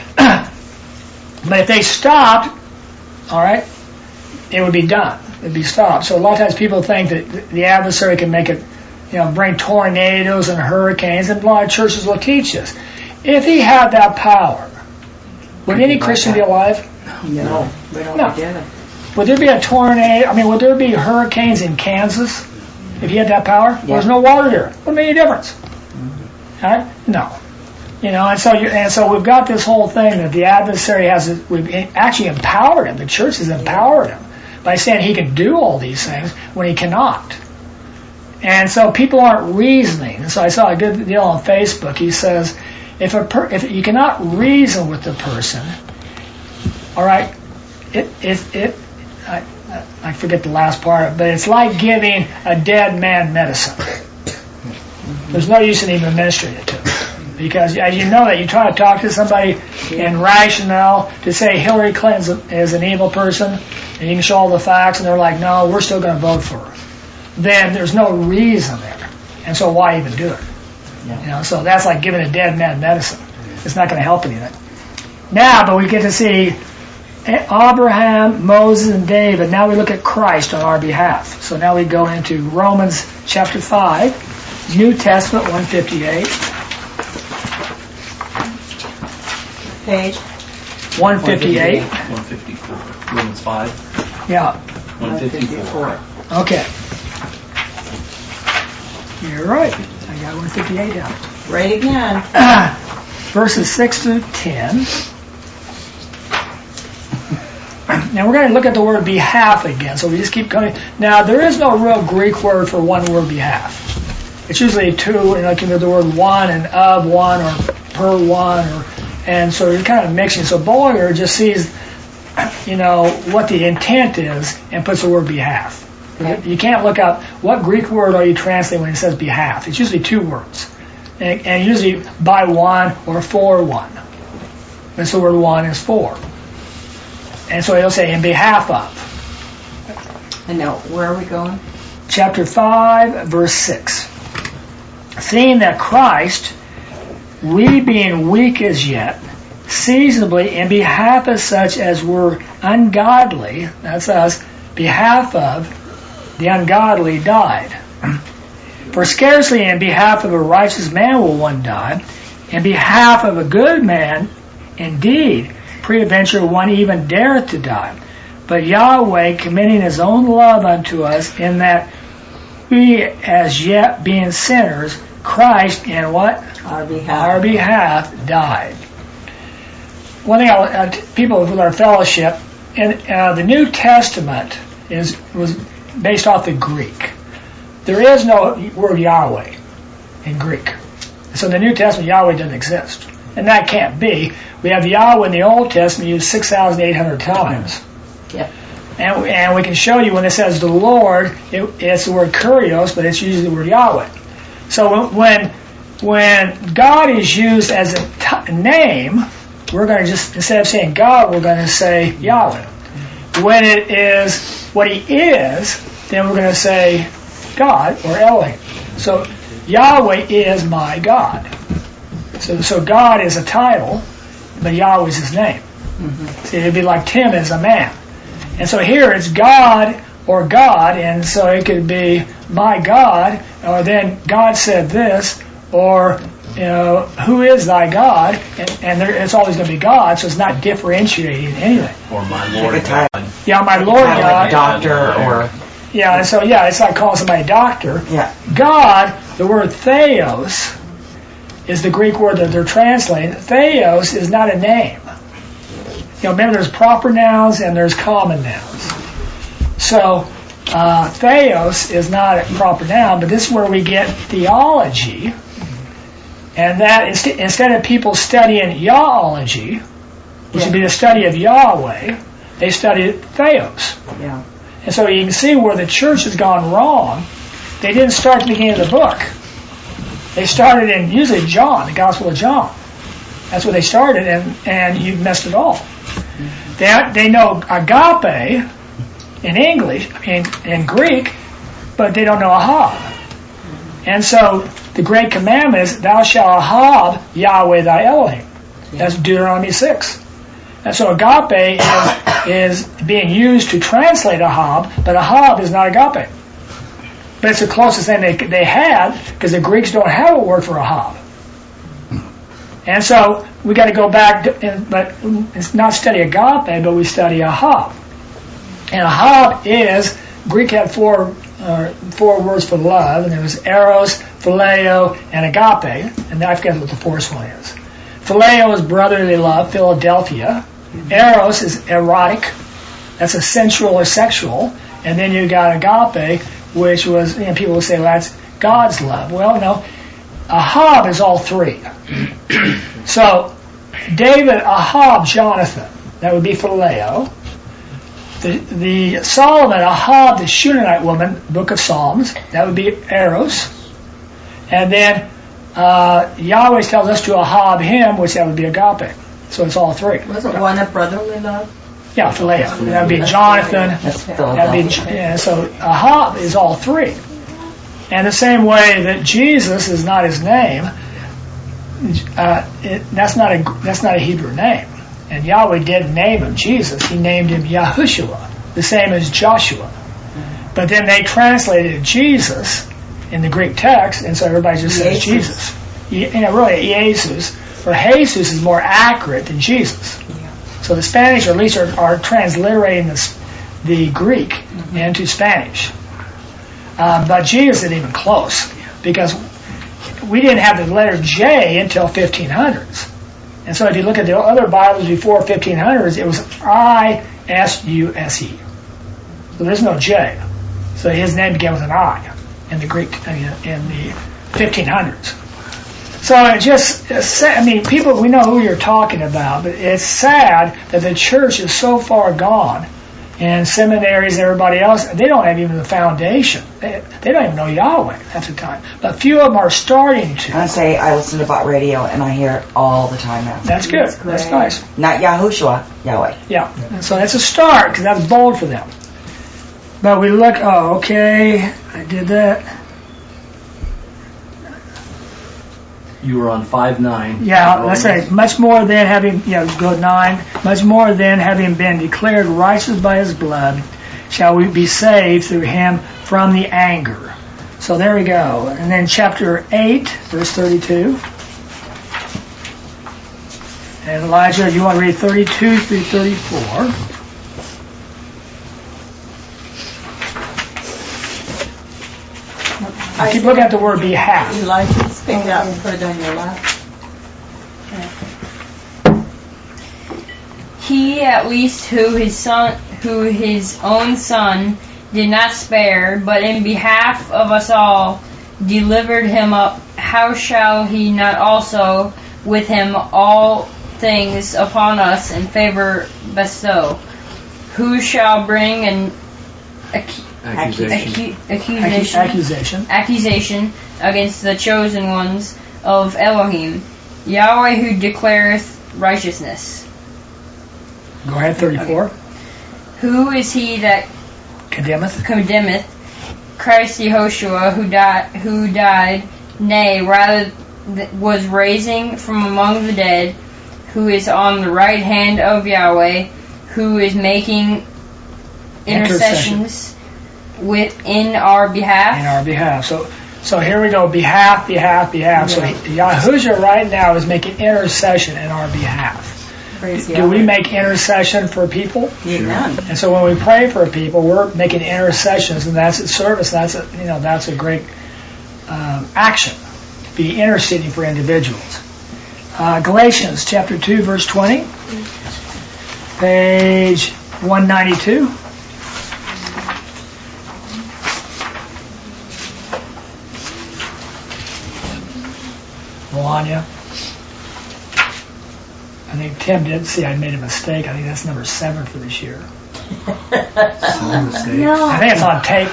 But if they stopped, all right, it would be done. It would be stopped. So a lot of times people think that the adversary can make it, you know, bring tornadoes and hurricanes, and a lot of churches will teach this. If he had that power, would any Christian be alive? No, we don't No. get it. Would there be a tornado? I mean, would there be hurricanes in Kansas if he had that power? Yeah. There's no water there. Wouldn't make any difference. Mm-hmm. All right? No. You know, and so you, and so we've got this whole thing that the adversary has. We've actually empowered him. The church has empowered him by saying he can do all these things when he cannot. And so people aren't reasoning. And so I saw a good deal on Facebook. He says, if a per, if you cannot reason with the person, all right, it it it. I, I forget the last part, but it's like giving a dead man medicine. There's no use in even administering it to him. Because as you know that you try to talk to somebody in rationale to say Hillary Clinton is an evil person, and you can show all the facts, and they're like, no, we're still going to vote for her. Then there's no reason there. And so why even do it? You know, so that's like giving a dead man medicine. It's not going to help anything. Now, but we get to see Abraham, Moses, and David. Now we look at Christ on our behalf. So now we go into Romans chapter five, New Testament one fifty-eight. Page? one fifty-eight. one fifty-four. Romans five. Yeah. one fifty-four. Okay. You're right. I got one fifty-eight down. Right again. Verses six to ten. Now we're going to look at the word behalf again, so we just keep going. Now there is no real Greek word for one word behalf. It's usually two, and like you know the word one and of one or per one, or and so you're kind of mixing. So Boyer just sees, you know, what the intent is and puts the word behalf. You can't look up what Greek word are you translating when it says behalf. It's usually two words, and, and usually by one or for one. And so the word one is for. And so he'll say, in behalf of. And now, where are we going? Chapter five, verse six. Seeing that Christ, we being weak as yet, seasonably in behalf of such as were ungodly, that's us, behalf of the ungodly died. For scarcely in behalf of a righteous man will one die. In behalf of a good man, indeed, peradventure one even dareth to die. But Yahweh, commending his own love unto us, in that we, as yet being sinners, Christ in what? Our behalf. Our behalf died. One thing, I, uh, people with our fellowship, in uh, the New Testament is was based off the Greek. There is no word Yahweh in Greek. So in the New Testament, Yahweh doesn't exist. And that can't be. We have Yahweh in the Old Testament used six thousand eight hundred times. Yep. And, and we can show you when it says the Lord, it, it's the word kurios, but it's usually the word Yahweh. So when when God is used as a t- name, we're going to just, instead of saying God, we're going to say Yahweh. When it is what he is, then we're going to say God or Elohim. So Yahweh is my God. So, so God is a title, but Yahweh is his name. Mm-hmm. See, it'd be like Tim is a man. And so here it's God or God, and so it could be my God, or then God said this, or you know, who is thy God? And, and there, it's always going to be God, so it's not differentiating anything. Or my Lord God. Yeah, my Lord Kind of God. like doctor or Yeah, and so yeah, it's like calling somebody doctor. yeah. God, the word theos, is the Greek word that they're translating. Theos is not a name. You know, remember there's proper nouns and there's common nouns. So uh, theos is not a proper noun, but this is where we get theology. And that is, instead of people studying Yahology, which Yeah. would be the study of Yahweh, they studied theos. Yeah. And so you can see where the church has gone wrong. They didn't start at the beginning of the book. They started in usually John, the Gospel of John. That's where they started, and, and you've messed it all. They, they know agape in English, in, in Greek, but they don't know ahab. And so the great commandment is, thou shalt ahab Yahweh thy Elohim. That's Deuteronomy six. And so agape is, is being used to translate ahab, but ahab is not agape. But it's the closest thing they they had, because the Greeks don't have a word for ahab. And so we got to go back, to, and, but it's not study agape, but we study ahab. And ahab is, Greek had four uh, four words for love, and there was eros, phileo, and agape, and I forget what the fourth one is. Phileo is brotherly love, Philadelphia. Eros is erotic, that's a sensual or sexual, and then you got agape, which was, you know, people would say, well, that's God's love. Well, no, ahab is all three. So, David ahab Jonathan, that would be phileo. The, the Solomon ahab the Shunammite woman, Book of Psalms, that would be eros. And then uh, Yahweh tells us to ahab him, which that would be agape. So it's all three. Wasn't one a brotherly love? Yeah, phileo. That would be Jonathan. That's That'd be, Philadelphia. yeah, so ahab is all three. And the same way that Jesus is not his name, uh, it, that's not a that's not a Hebrew name. And Yahweh did name him Jesus. He named him Yahushua, the same as Joshua. But then they translated Jesus in the Greek text, and so everybody just says Jesus. You know, really, Jesus or Jesus is more accurate than Jesus. So the Spanish, or at least, are, are transliterating this, the Greek mm-hmm. into Spanish. Uh, but Jesus isn't even close, because we didn't have the letter J until fifteen hundreds. And so if you look at the other Bibles before fifteen hundreds, it was I S U S E. So there's no J. So his name began with an I in the Greek, in the fifteen hundreds. So it just, I mean, people, we know who you're talking about, but it's sad that the church is so far gone, and seminaries and everybody else, they don't have even the foundation. They, they don't even know Yahweh half the time. But few of them are starting to. I say I listen to Bot Radio and I hear it all the time now. That's good. That's, that's nice. Not Yahushua, Yahweh. Yeah. And so that's a start, because that's bold for them. But we look, oh, okay, I did that. You were on five nine. Yeah, let's say, much more than having, you know, go nine, much more than having been declared righteous by his blood, shall we be saved through him from the anger. So there we go. And then chapter eight, verse thirty-two. And Elijah, you want to read thirty-two through thirty-four. I keep looking at the word behalf. Elijah, pick it up and put it on your lap. He at least who his son, who his own son did not spare, but in behalf of us all delivered him up, how shall he not also with him all things upon us in favor bestow? Who shall bring an ac- Accusation. acu- accusation, Accusation. accusation against the chosen ones of Elohim, Yahweh who declareth righteousness? Go ahead, thirty-four. Who is he that Condemneth. condemneth Christ Yehoshua, who died, who died, nay, rather th- was raising from among the dead, who is on the right hand of Yahweh, who is making intercessions within our behalf? In our behalf. So, so here we go. Behalf, behalf, behalf. So Yahushua right now is making intercession in our behalf. Praise Do Yahweh. we make intercession for people? Amen. And so when we pray for people, we're making intercessions, and that's a service. That's a you know that's a great um, action. Be interceding for individuals. Uh, Galatians chapter two, verse twenty, page one ninety-two. Melania. I think Tim did see I made a mistake. I think that's number seven for this year. No. I think it's on tape.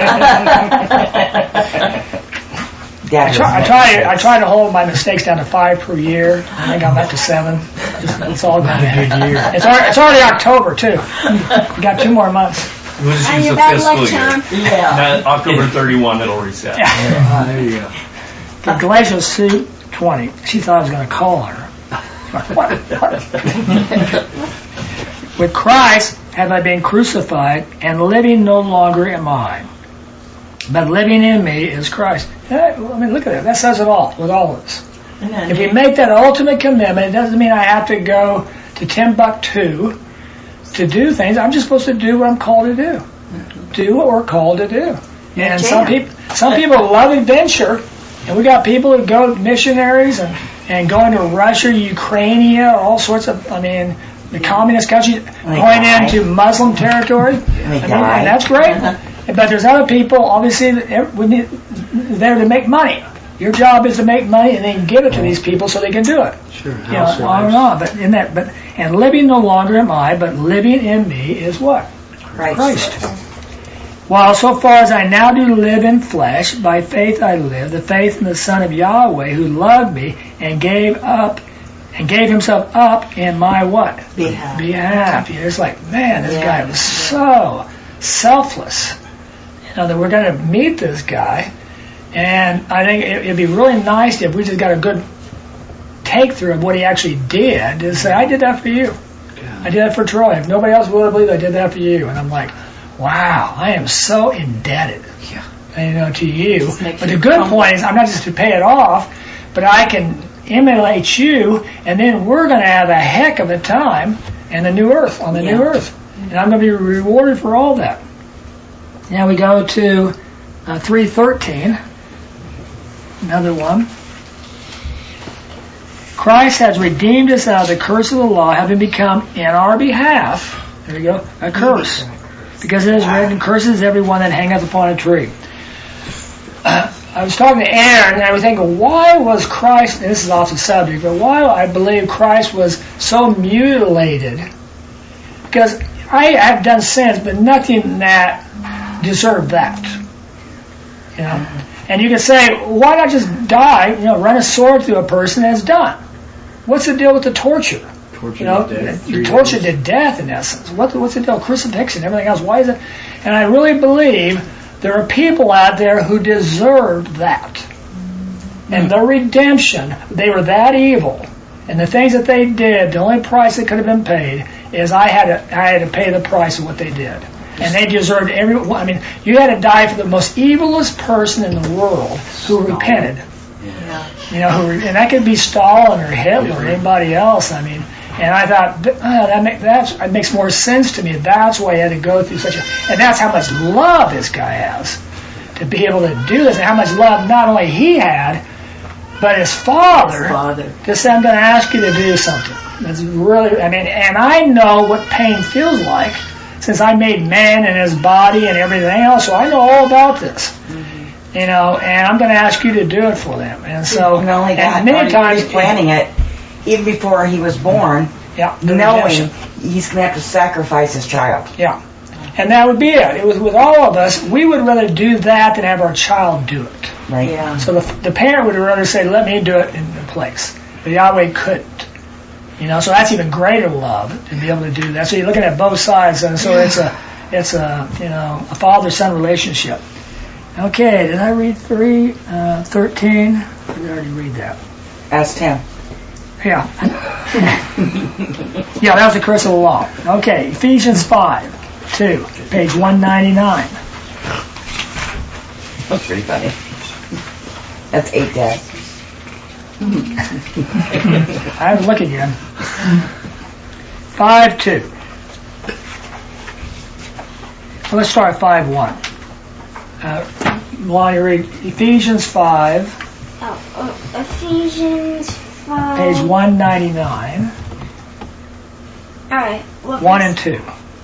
Dad I try, I try, I try to hold my mistakes down to five per year. I think I'm up to seven. Just, it's all good. It's already, it's already October too. We got two more months. We'll just On use your the bad fiscal luck year. charm. Yeah. Now, October thirty-first, it'll reset. Yeah. Ah, there you go. Okay, Galatians two twenty. She thought I was going to call her. What? What? With Christ have I been crucified, and living no longer am I, but living in me is Christ. I mean, look at that. That says it all with all of us. Amen. If we make that ultimate commitment, it doesn't mean I have to go to Timbuktu to do things. I'm just supposed to do what I'm called to do. Do what we're called to do. And some people, some people love adventure, and we got people who go missionaries and and going to Russia, Ukraine, all sorts of. I mean, the communist countries going die. into Muslim territory. I mean, die. and that's great. But there's other people, obviously, that we need, there to make money. Your job is to make money and then give it to these people so they can do it. Sure. You know, on and on. But in that, but and living no longer am I, but living in me is what? Christ. Christ. While so far as I now do live in flesh, by faith I live, the faith in the Son of Yahweh who loved me and gave up and gave himself up in my what? Behalf. Behalf. You know, it's like, man, this Yeah. guy was so selfless. You know, that we're going to meet this guy, and I think it, it'd be really nice if we just got a good take through of what he actually did to say, I did that for you. I did that for Troy. If nobody else would believe I did that for you. And I'm like, wow, I am so indebted, Yeah. you know, to you. Just makes But you the good humble. point is, I'm not just to pay it off, but I can emulate you, and then we're going to have a heck of a time in the new earth, on the new Yeah. earth. And I'm going to be rewarded for all that. Now we go to uh, three thirteen, another one. Christ has redeemed us out of the curse of the law, having become in our behalf, there we go, a curse. Because it is written, curses everyone that hangeth upon a tree. Uh, I was talking to Aaron, and I was thinking, why was Christ, and this is off the subject, but why I believe Christ was so mutilated? Because I have done sins, but nothing that deserved that. You know? And you can say, why not just die, you know, run a sword through a person that's done? What's the deal with the torture? Torture You know, to death. you tortured to death in essence. What, what's the deal? Crucifixion, everything else. Why is it? And I really believe there are people out there who deserved that. And their redemption, they were that evil. And the things that they did, the only price that could have been paid is I had to, I had to pay the price of what they did. And they deserved every. I mean, you had to die for the most evilest person in the world who repented. Yeah. You know, who, and that could be Stalin or Hitler or anybody else. I mean, and I thought oh, that make, that's, that makes more sense to me. That's why he had to go through such a, and that's how much love this guy has to be able to do this, and how much love not only he had, but his father. His father. To say, I'm going to ask you to do something. That's really, I mean, and I know what pain feels like since I made man and his body and everything else, so I know all about this. Mm-hmm. You know, and I'm going to ask you to do it for them. And so, not only that, and many times planning it, even before he was born, yeah, the knowing redemption. he's going to have to sacrifice his child. Yeah. And that would be it. It was with all of us, we would rather do that than have our child do it. Right. Yeah. So the, the parent would rather say, let me do it in the place. But Yahweh couldn't. You know, so that's even greater love to be able to do that. So you're looking at both sides, and so it's a, it's a, you know, a father-son relationship. Okay, did I read three, uh, thirteen? Did I already read that? Ask him. Yeah. Yeah, that was the curse of the law. Okay, Ephesians five, two, page one ninety-nine. That's pretty funny. That's eight days. I have to look again. five two. Well, let's start at five one. Uh, while you read Ephesians five, Oh, oh, Ephesians five. page one ninety-nine, Alright. Well, one and two.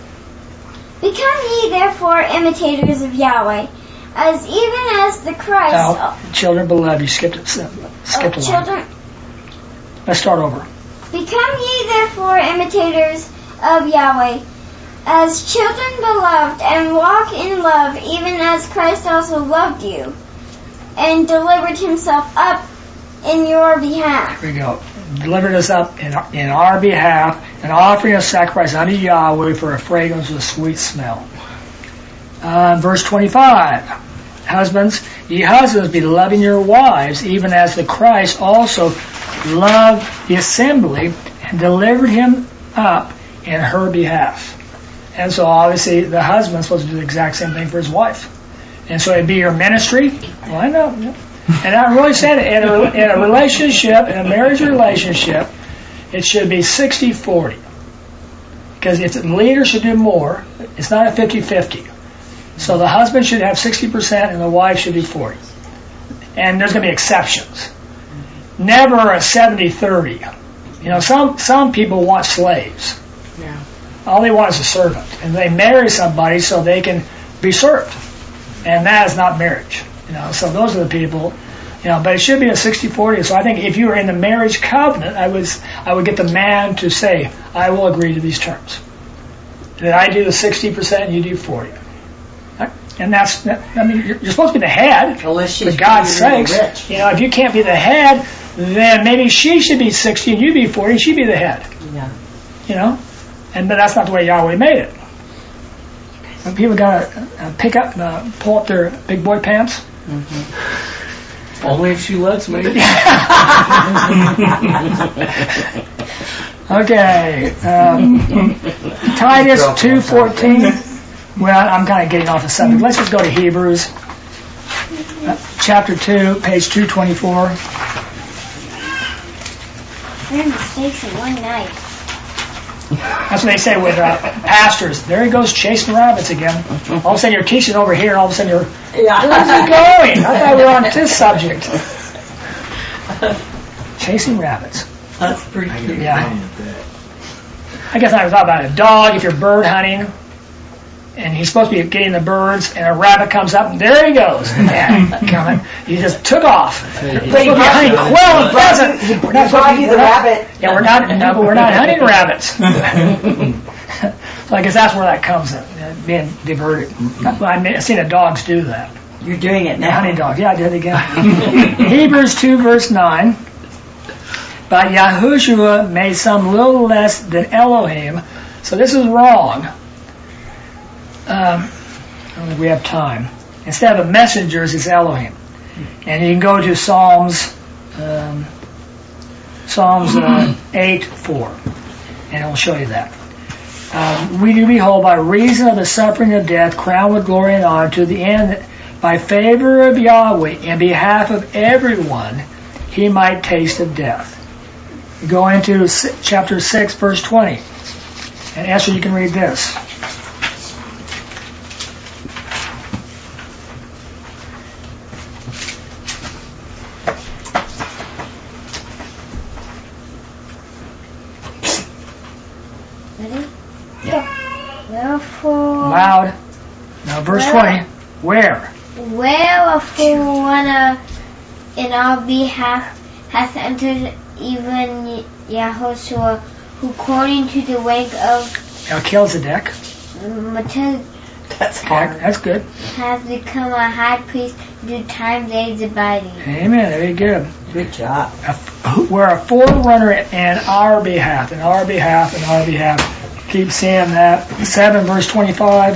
Become ye therefore imitators of Yahweh, as even as the Christ. Now, children beloved, you skipped it. Skipped uh, a line. children. Let's start over. Become ye therefore imitators of Yahweh, as children beloved, and walk in love, even as Christ also loved you, and delivered himself up in your behalf. Here we go. Delivered us up in our, in our behalf, and offering a sacrifice unto Yahweh for a fragrance of sweet smell. Uh, verse twenty-five. Husbands, ye husbands, be loving your wives, even as the Christ also loved the assembly and delivered him up in her behalf. And so obviously the husband's supposed to do the exact same thing for his wife. And so it'd be your ministry. Well, I know. And I really said it, in a, in a relationship, in a marriage relationship, it should be sixty forty. Because if the leader should do more, it's not a fifty-fifty. So the husband should have sixty percent and the wife should do forty. And there's going to be exceptions. Never a seventy thirty. You know, some, some people want slaves. Yeah. All they want is a servant. And they marry somebody so they can be served. And that is not marriage. You know, so those are the people, you know, but it should be a sixty forty. So I think if you were in the marriage covenant, I was, I would get the man to say, I will agree to these terms. That I do the sixty percent and you do forty. And that's, I mean, you're, you're supposed to be the head, Unless she's for God's really sakes. rich. You know, if you can't be the head, then maybe she should be sixty and you be forty, and she be the head. Yeah. You know? And but that's not the way Yahweh made it. And people got to uh, pick up, uh, pull up their big boy pants. Mm-hmm. Only if she lets me. Okay. Um, Titus two fourteen. Well, I'm kind of getting off the subject. Let's just go to Hebrews, uh, chapter two, page two twenty-four. Three mistakes in one night. That's what they say with uh, pastors. There he goes chasing rabbits again. All of a sudden you're teaching over here, and all of a sudden you're, Yeah. where's he going? I thought we were on this subject. Chasing rabbits. That's pretty cute. Yeah. I guess I thought about a dog, if you're bird hunting, and he's supposed to be getting the birds, and a rabbit comes up, and there he goes. Yeah, coming. He just took off. We're supposed to be hunting quail and pheasant. We're not supposed to brought be you the rabbit. Yeah, we're not. No, but we're not hunting rabbits. So I guess that's where that comes in, uh, being diverted. Well, I've seen the dogs do that. You're doing it The now. hunting dogs. Yeah, I did it again. Hebrews two, verse nine. But Yahushua made some little less than Elohim. So this is wrong. Um, I don't think we have time. Instead of messengers, it's Elohim. And you can go to Psalms, um, Psalms uh, eight four, and it'll show you that. um, we do behold by reason of the suffering of death, crowned with glory and honor, to the end that by favor of Yahweh, in behalf of everyone, he might taste of death. Go into chapter six, verse twenty. And Esther, you can read this. Ready? Yeah. Wherefore, Loud. Now, verse Where? twenty. Where? wherefore one of in our behalf hath entered even Yahushua, who according to the rank of Melchizedek. Melchizedek That's Okay, hard. that's good. has become a high priest due time days abiding. Amen. Very good. Good job. A- We're a forerunner in our behalf, in our behalf, in our behalf. Keep seeing that. seven, verse twenty-five.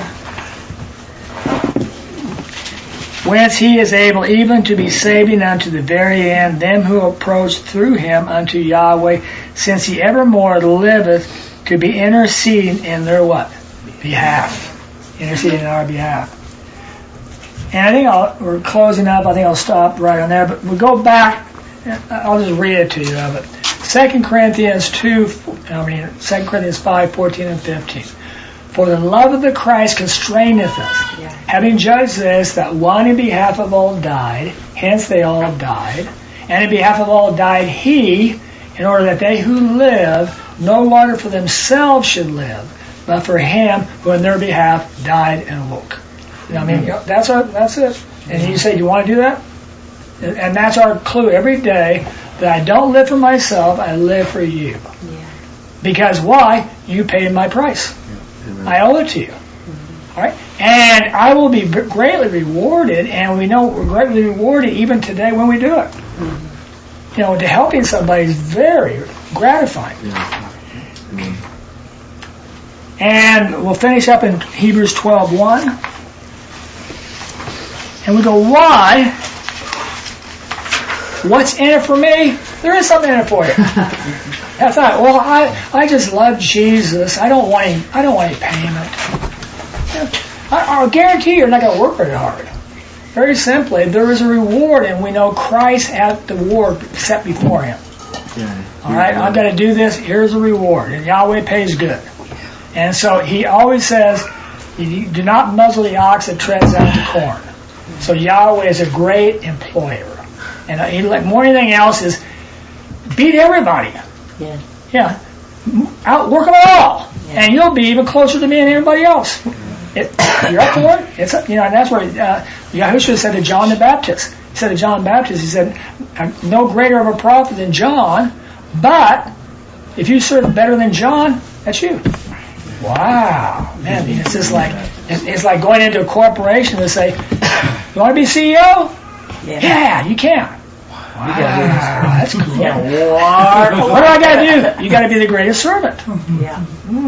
Whence he is able even to be saving unto the very end them who approach through him unto Yahweh, since he evermore liveth to be interceding in their what? Behalf. Interceding in our behalf. And I think I'll, we're closing up. I think I'll stop right on there. But we'll go back. I'll just read it to you of it. Second Corinthians two, I mean, Second Corinthians five, fourteen and fifteen. For the love of the Christ constraineth us, Yeah. having judged this, that one in behalf of all died, hence they all died, and in behalf of all died he, in order that they who live no longer for themselves should live, but for him who in their behalf died and awoke. You know, I mean, that's our, that's it. And you say, you want to do that? And and that's our clue every day, that I don't live for myself, I live for you. Yeah. Because why? You paid my price. I owe it to you. All right? And I will be greatly rewarded, and we know we're greatly rewarded even today when we do it. You know, to helping somebody is very gratifying. And we'll finish up in Hebrews twelve one. And we go, why? What's in it for me? There is something in it for you. That's not. Well, I I just love Jesus. I don't want any. I don't want any payment. I, I'll guarantee you're not going to work very hard. Very simply, there is a reward, and we know Christ had the reward set before him. Yeah. All right, I've got to do this. Here's a reward, and Yahweh pays good. And so he always says, "You do not muzzle the ox that treads out the corn." So Yahweh is a great employer, and he, like more than anything else, is beat everybody. Yeah. Yeah, outwork them all, Yeah. and you'll be even closer to me than everybody else. It, you're up for it. It's you know, and that's what uh, Yahushua said to John the Baptist. He said to John the Baptist, he said, "I'm no greater of a prophet than John, but if you serve better than John, that's you." Wow, man! It's just like it's, it's like going into a corporation and say, "You want to be C E O? Yeah. Yeah, you can." Wow, that's cool. Yeah. What do I got to do? You got to be the greatest servant. Yeah.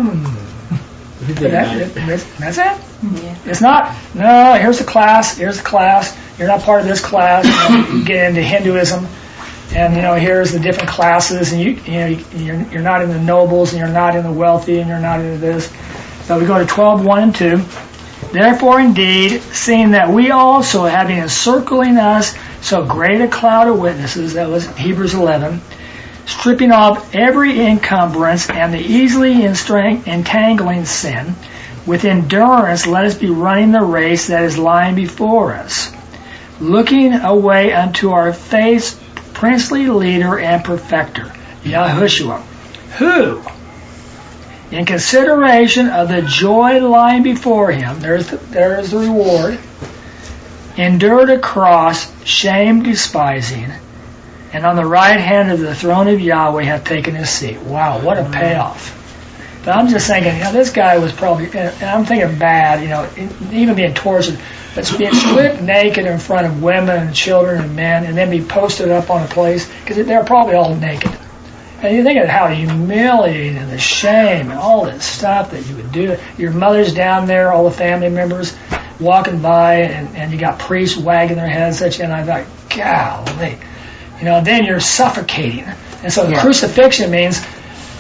But that, that's, that's it. Yeah. It's not, no, here's the class, here's the class, you're not part of this class. You know, you get into Hinduism, and, you know, here's the different classes, and you, you know, you're, you're not in the nobles, and you're not in the wealthy, and you're not into this. So we go to twelve, one and two. Therefore, indeed, seeing that we also, having encircling us so great a cloud of witnesses, that was Hebrews eleven, stripping off every encumbrance and the easily instra- entangling sin, with endurance let us be running the race that is lying before us, looking away unto our faith's princely leader and perfecter, Yahushua, who, in consideration of the joy lying before him, there's the, there's the reward, endured a cross, shame despising, and on the right hand of the throne of Yahweh hath taken his seat. Wow, what a payoff. But I'm just thinking, you know, this guy was probably, and I'm thinking bad, you know, even being tortured, but being stripped naked in front of women and children and men, and then be posted up on a place, because they're probably all naked. And you think of how humiliating and the shame and all this stuff that you would do. Your mother's down there, all the family members walking by, and, and you got priests wagging their heads at you, and I thought, golly. You know, then you're suffocating. And so the Yeah. crucifixion means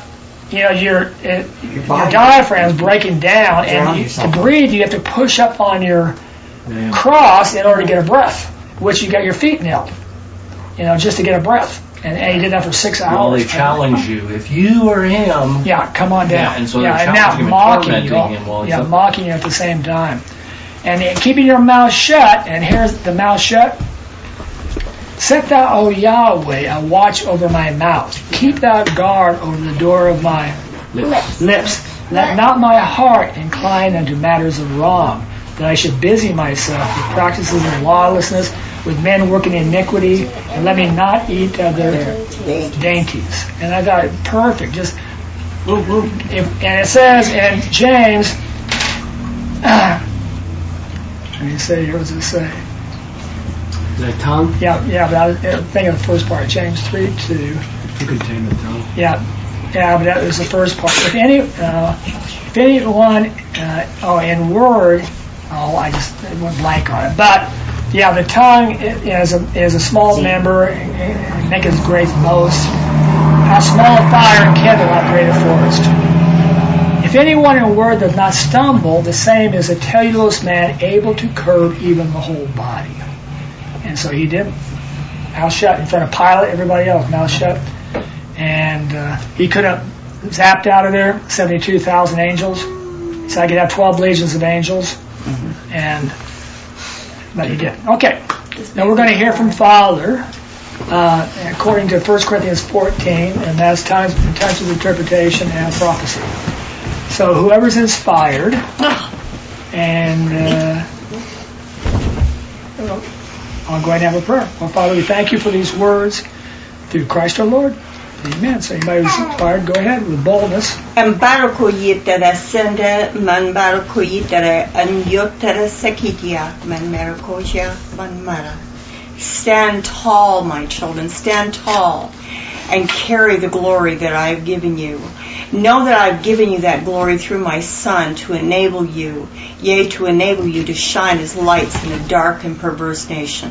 you know, your it, your diaphragm's breaking down, and you, to breathe, you have to push up on your Yeah. cross in order to get a breath, which you got your feet nailed, you know, just to get a breath. And, and he did that for six hours. Well, they challenge you. If you are him, yeah, come on down. Yeah, and so they're yeah, and challenging him now and mocking you, tormenting him while he's yeah, up mocking you at the same time, and uh, keeping your mouth shut. And here's the mouth shut. Set thou, O Yahweh, a watch over my mouth. Keep thou guard over the door of my Lips. lips. Let not my heart incline unto matters of wrong, that I should busy myself with practices of lawlessness, with men working iniquity, and let me not eat of their dainties. And I thought, perfect. Just, if, and it says in James, uh, let me say, here, what does it say? The tongue? Yeah, yeah, but I was thinking of the first part, James three two. To contain the tongue. Yeah, yeah, but that was the first part. If any, uh, if anyone, uh, oh, in word, oh, I just went blank on it. But yeah, the tongue is a is a small member, and maketh great boast. How small a fire kindle how great a forest. If anyone in word does not stumble, the same is a tellulose man, able to curb even the whole body. And so he did. Mouth shut in front of Pilate, everybody else, mouth shut. And uh, he could have zapped out of there seventy-two thousand angels. So I could have twelve legions of angels. Mm-hmm. And but he did. Okay. Now we're going to hear from Father, uh, according to First Corinthians fourteen, and that's times, times of interpretation and prophecy. So whoever's inspired, and uh, I'll go ahead and have a prayer. Well, Father, we thank you for these words through Christ our Lord. Amen. So anybody who's inspired, go ahead with boldness. En barco yitere sende man barco yitere en yotere sekitia man marakoja man mara. Stand tall, my children, stand tall and carry the glory that I have given you. Know that I have given you that glory through my Son to enable you, yea, to enable you to shine as lights in a dark and perverse nation.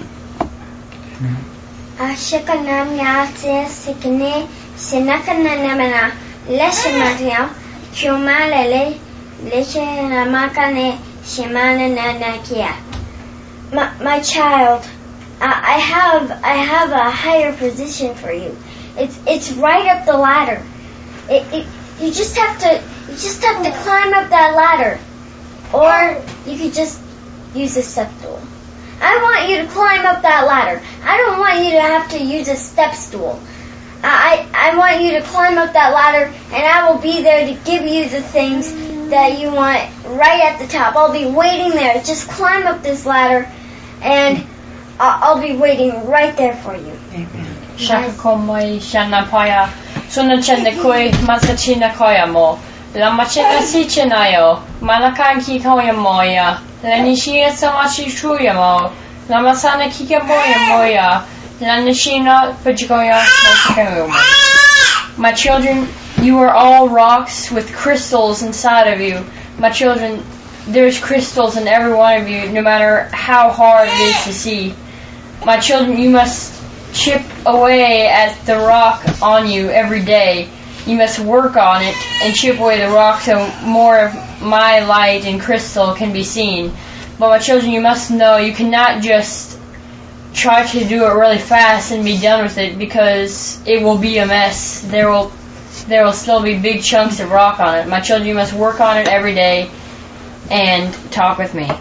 Ashakanam yase sikne sinakana namana leshamatya chumalele leshamakane shimana nanakia. My my child, I, I have I have a higher position for you. It's it's right up the ladder. It, it you just have to you just have to climb up that ladder, or you could just use a step stool. I want you to climb up that ladder. I don't want you to have to use a step stool. I, I want you to climb up that ladder, and I will be there to give you the things that you want right at the top. I'll be waiting there. Just climb up this ladder, and I'll, I'll be waiting right there for you. Amen. Shakomoi shanapaya sunachende koi masachina koyamo la machina sichinayo malakanki koyamoya la nishia samachi shuyamo la masana kikamoya moya la nishina pajikoya masakayuma. My children, you are all rocks with crystals inside of you. My children, there's crystals in every one of you, no matter how hard it is to see. My children, you must chip away at the rock on you every day. You must work on it and chip away the rock so more of my light and crystal can be seen. But my children, you must know you cannot just try to do it really fast and be done with it, because it will be a mess. There will there will still be big chunks of rock on it. My children, you must work on it every day and talk with me.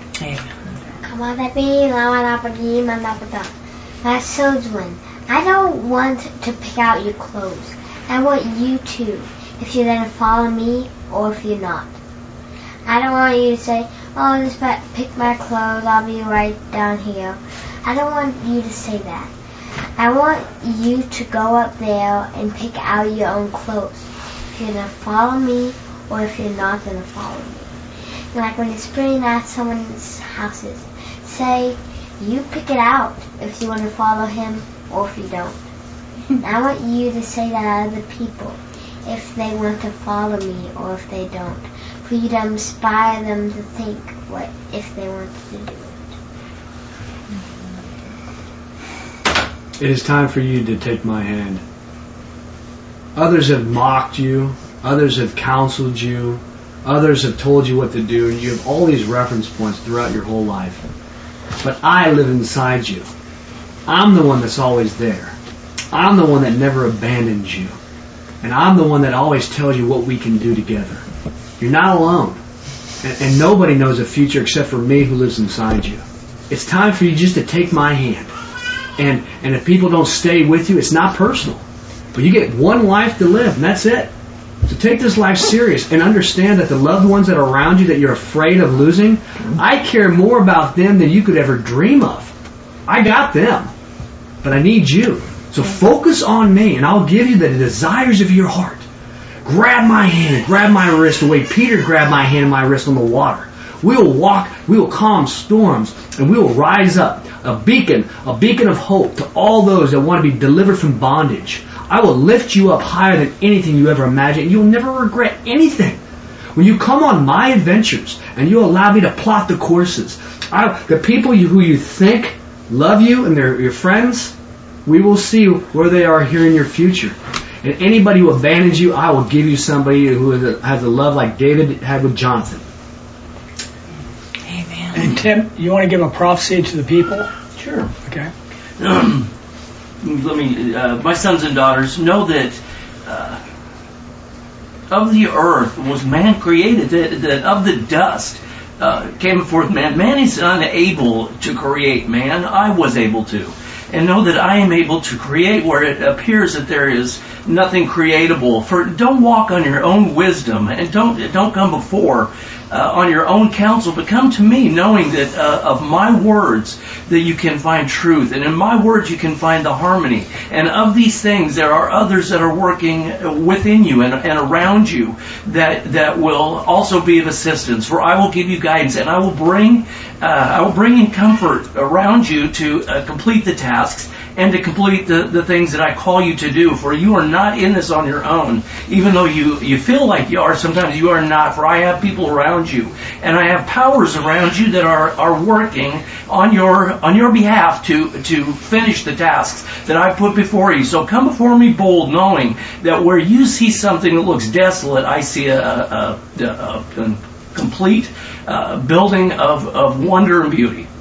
My children, I don't want to pick out your clothes. I want you to, if you're going to follow me or if you're not. I don't want you to say, oh, just pick my clothes, I'll be right down here. I don't want you to say that. I want you to go up there and pick out your own clothes. If you're going to follow me or if you're not going to follow me. And like when you're spraying at someone's houses, say, you pick it out if you want to follow him or if you don't. And I want you to say that to other people if they want to follow me or if they don't. For you to inspire them to think what if they want to do it. It is time for you to take my hand. Others have mocked you. Others have counseled you. Others have told you what to do, and you have all these reference points throughout your whole life. But I live inside you. I'm the one that's always there. I'm the one that never abandons you. And I'm the one that always tells you what we can do together. You're not alone. And, and nobody knows the future except for me who lives inside you. It's time for you just to take my hand. And, and if people don't stay with you, it's not personal. But you get one life to live, and that's it. So take this life serious and understand that the loved ones that are around you that you're afraid of losing, I care more about them than you could ever dream of. I got them, but I need you. So focus on me, and I'll give you the desires of your heart. Grab my hand and grab my wrist the way Peter grabbed my hand and my wrist on the water. We will walk, we will calm storms, and we will rise up, a beacon, a beacon of hope to all those that want to be delivered from bondage. I will lift you up higher than anything you ever imagined. You'll never regret anything. When you come on my adventures and you allow me to plot the courses, I, the people you, who you think love you and they're your friends, we will see where they are here in your future. And anybody who abandons you, I will give you somebody who has a love like David had with Jonathan. Amen. And Tim, you want to give a prophecy to the people? Sure. Okay. Um, let me, uh, my sons and daughters, know that uh, of the earth was man created, that, that of the dust uh, came forth man. Man is unable to create man. I was able to. And know that I am able to create where it appears that there is nothing creatable. For don't walk on your own wisdom, and don't don't come before uh, on your own counsel, but come to me knowing that uh, of my words that you can find truth, and in my words you can find the harmony. And of these things there are others that are working within you and, and around you that that will also be of assistance. For I will give you guidance, and I will bring uh, I will bring in comfort around you to uh, complete the tasks and to complete the, the things that I call you to do. For you are not in this on your own. Even though you, you feel like you are, sometimes you are not. For I have people around you, and I have powers around you that are, are working on your on your behalf to, to finish the tasks that I put before you. So come before me bold, knowing that where you see something that looks desolate, I see a, a, a, a, a complete uh, building of, of wonder and beauty.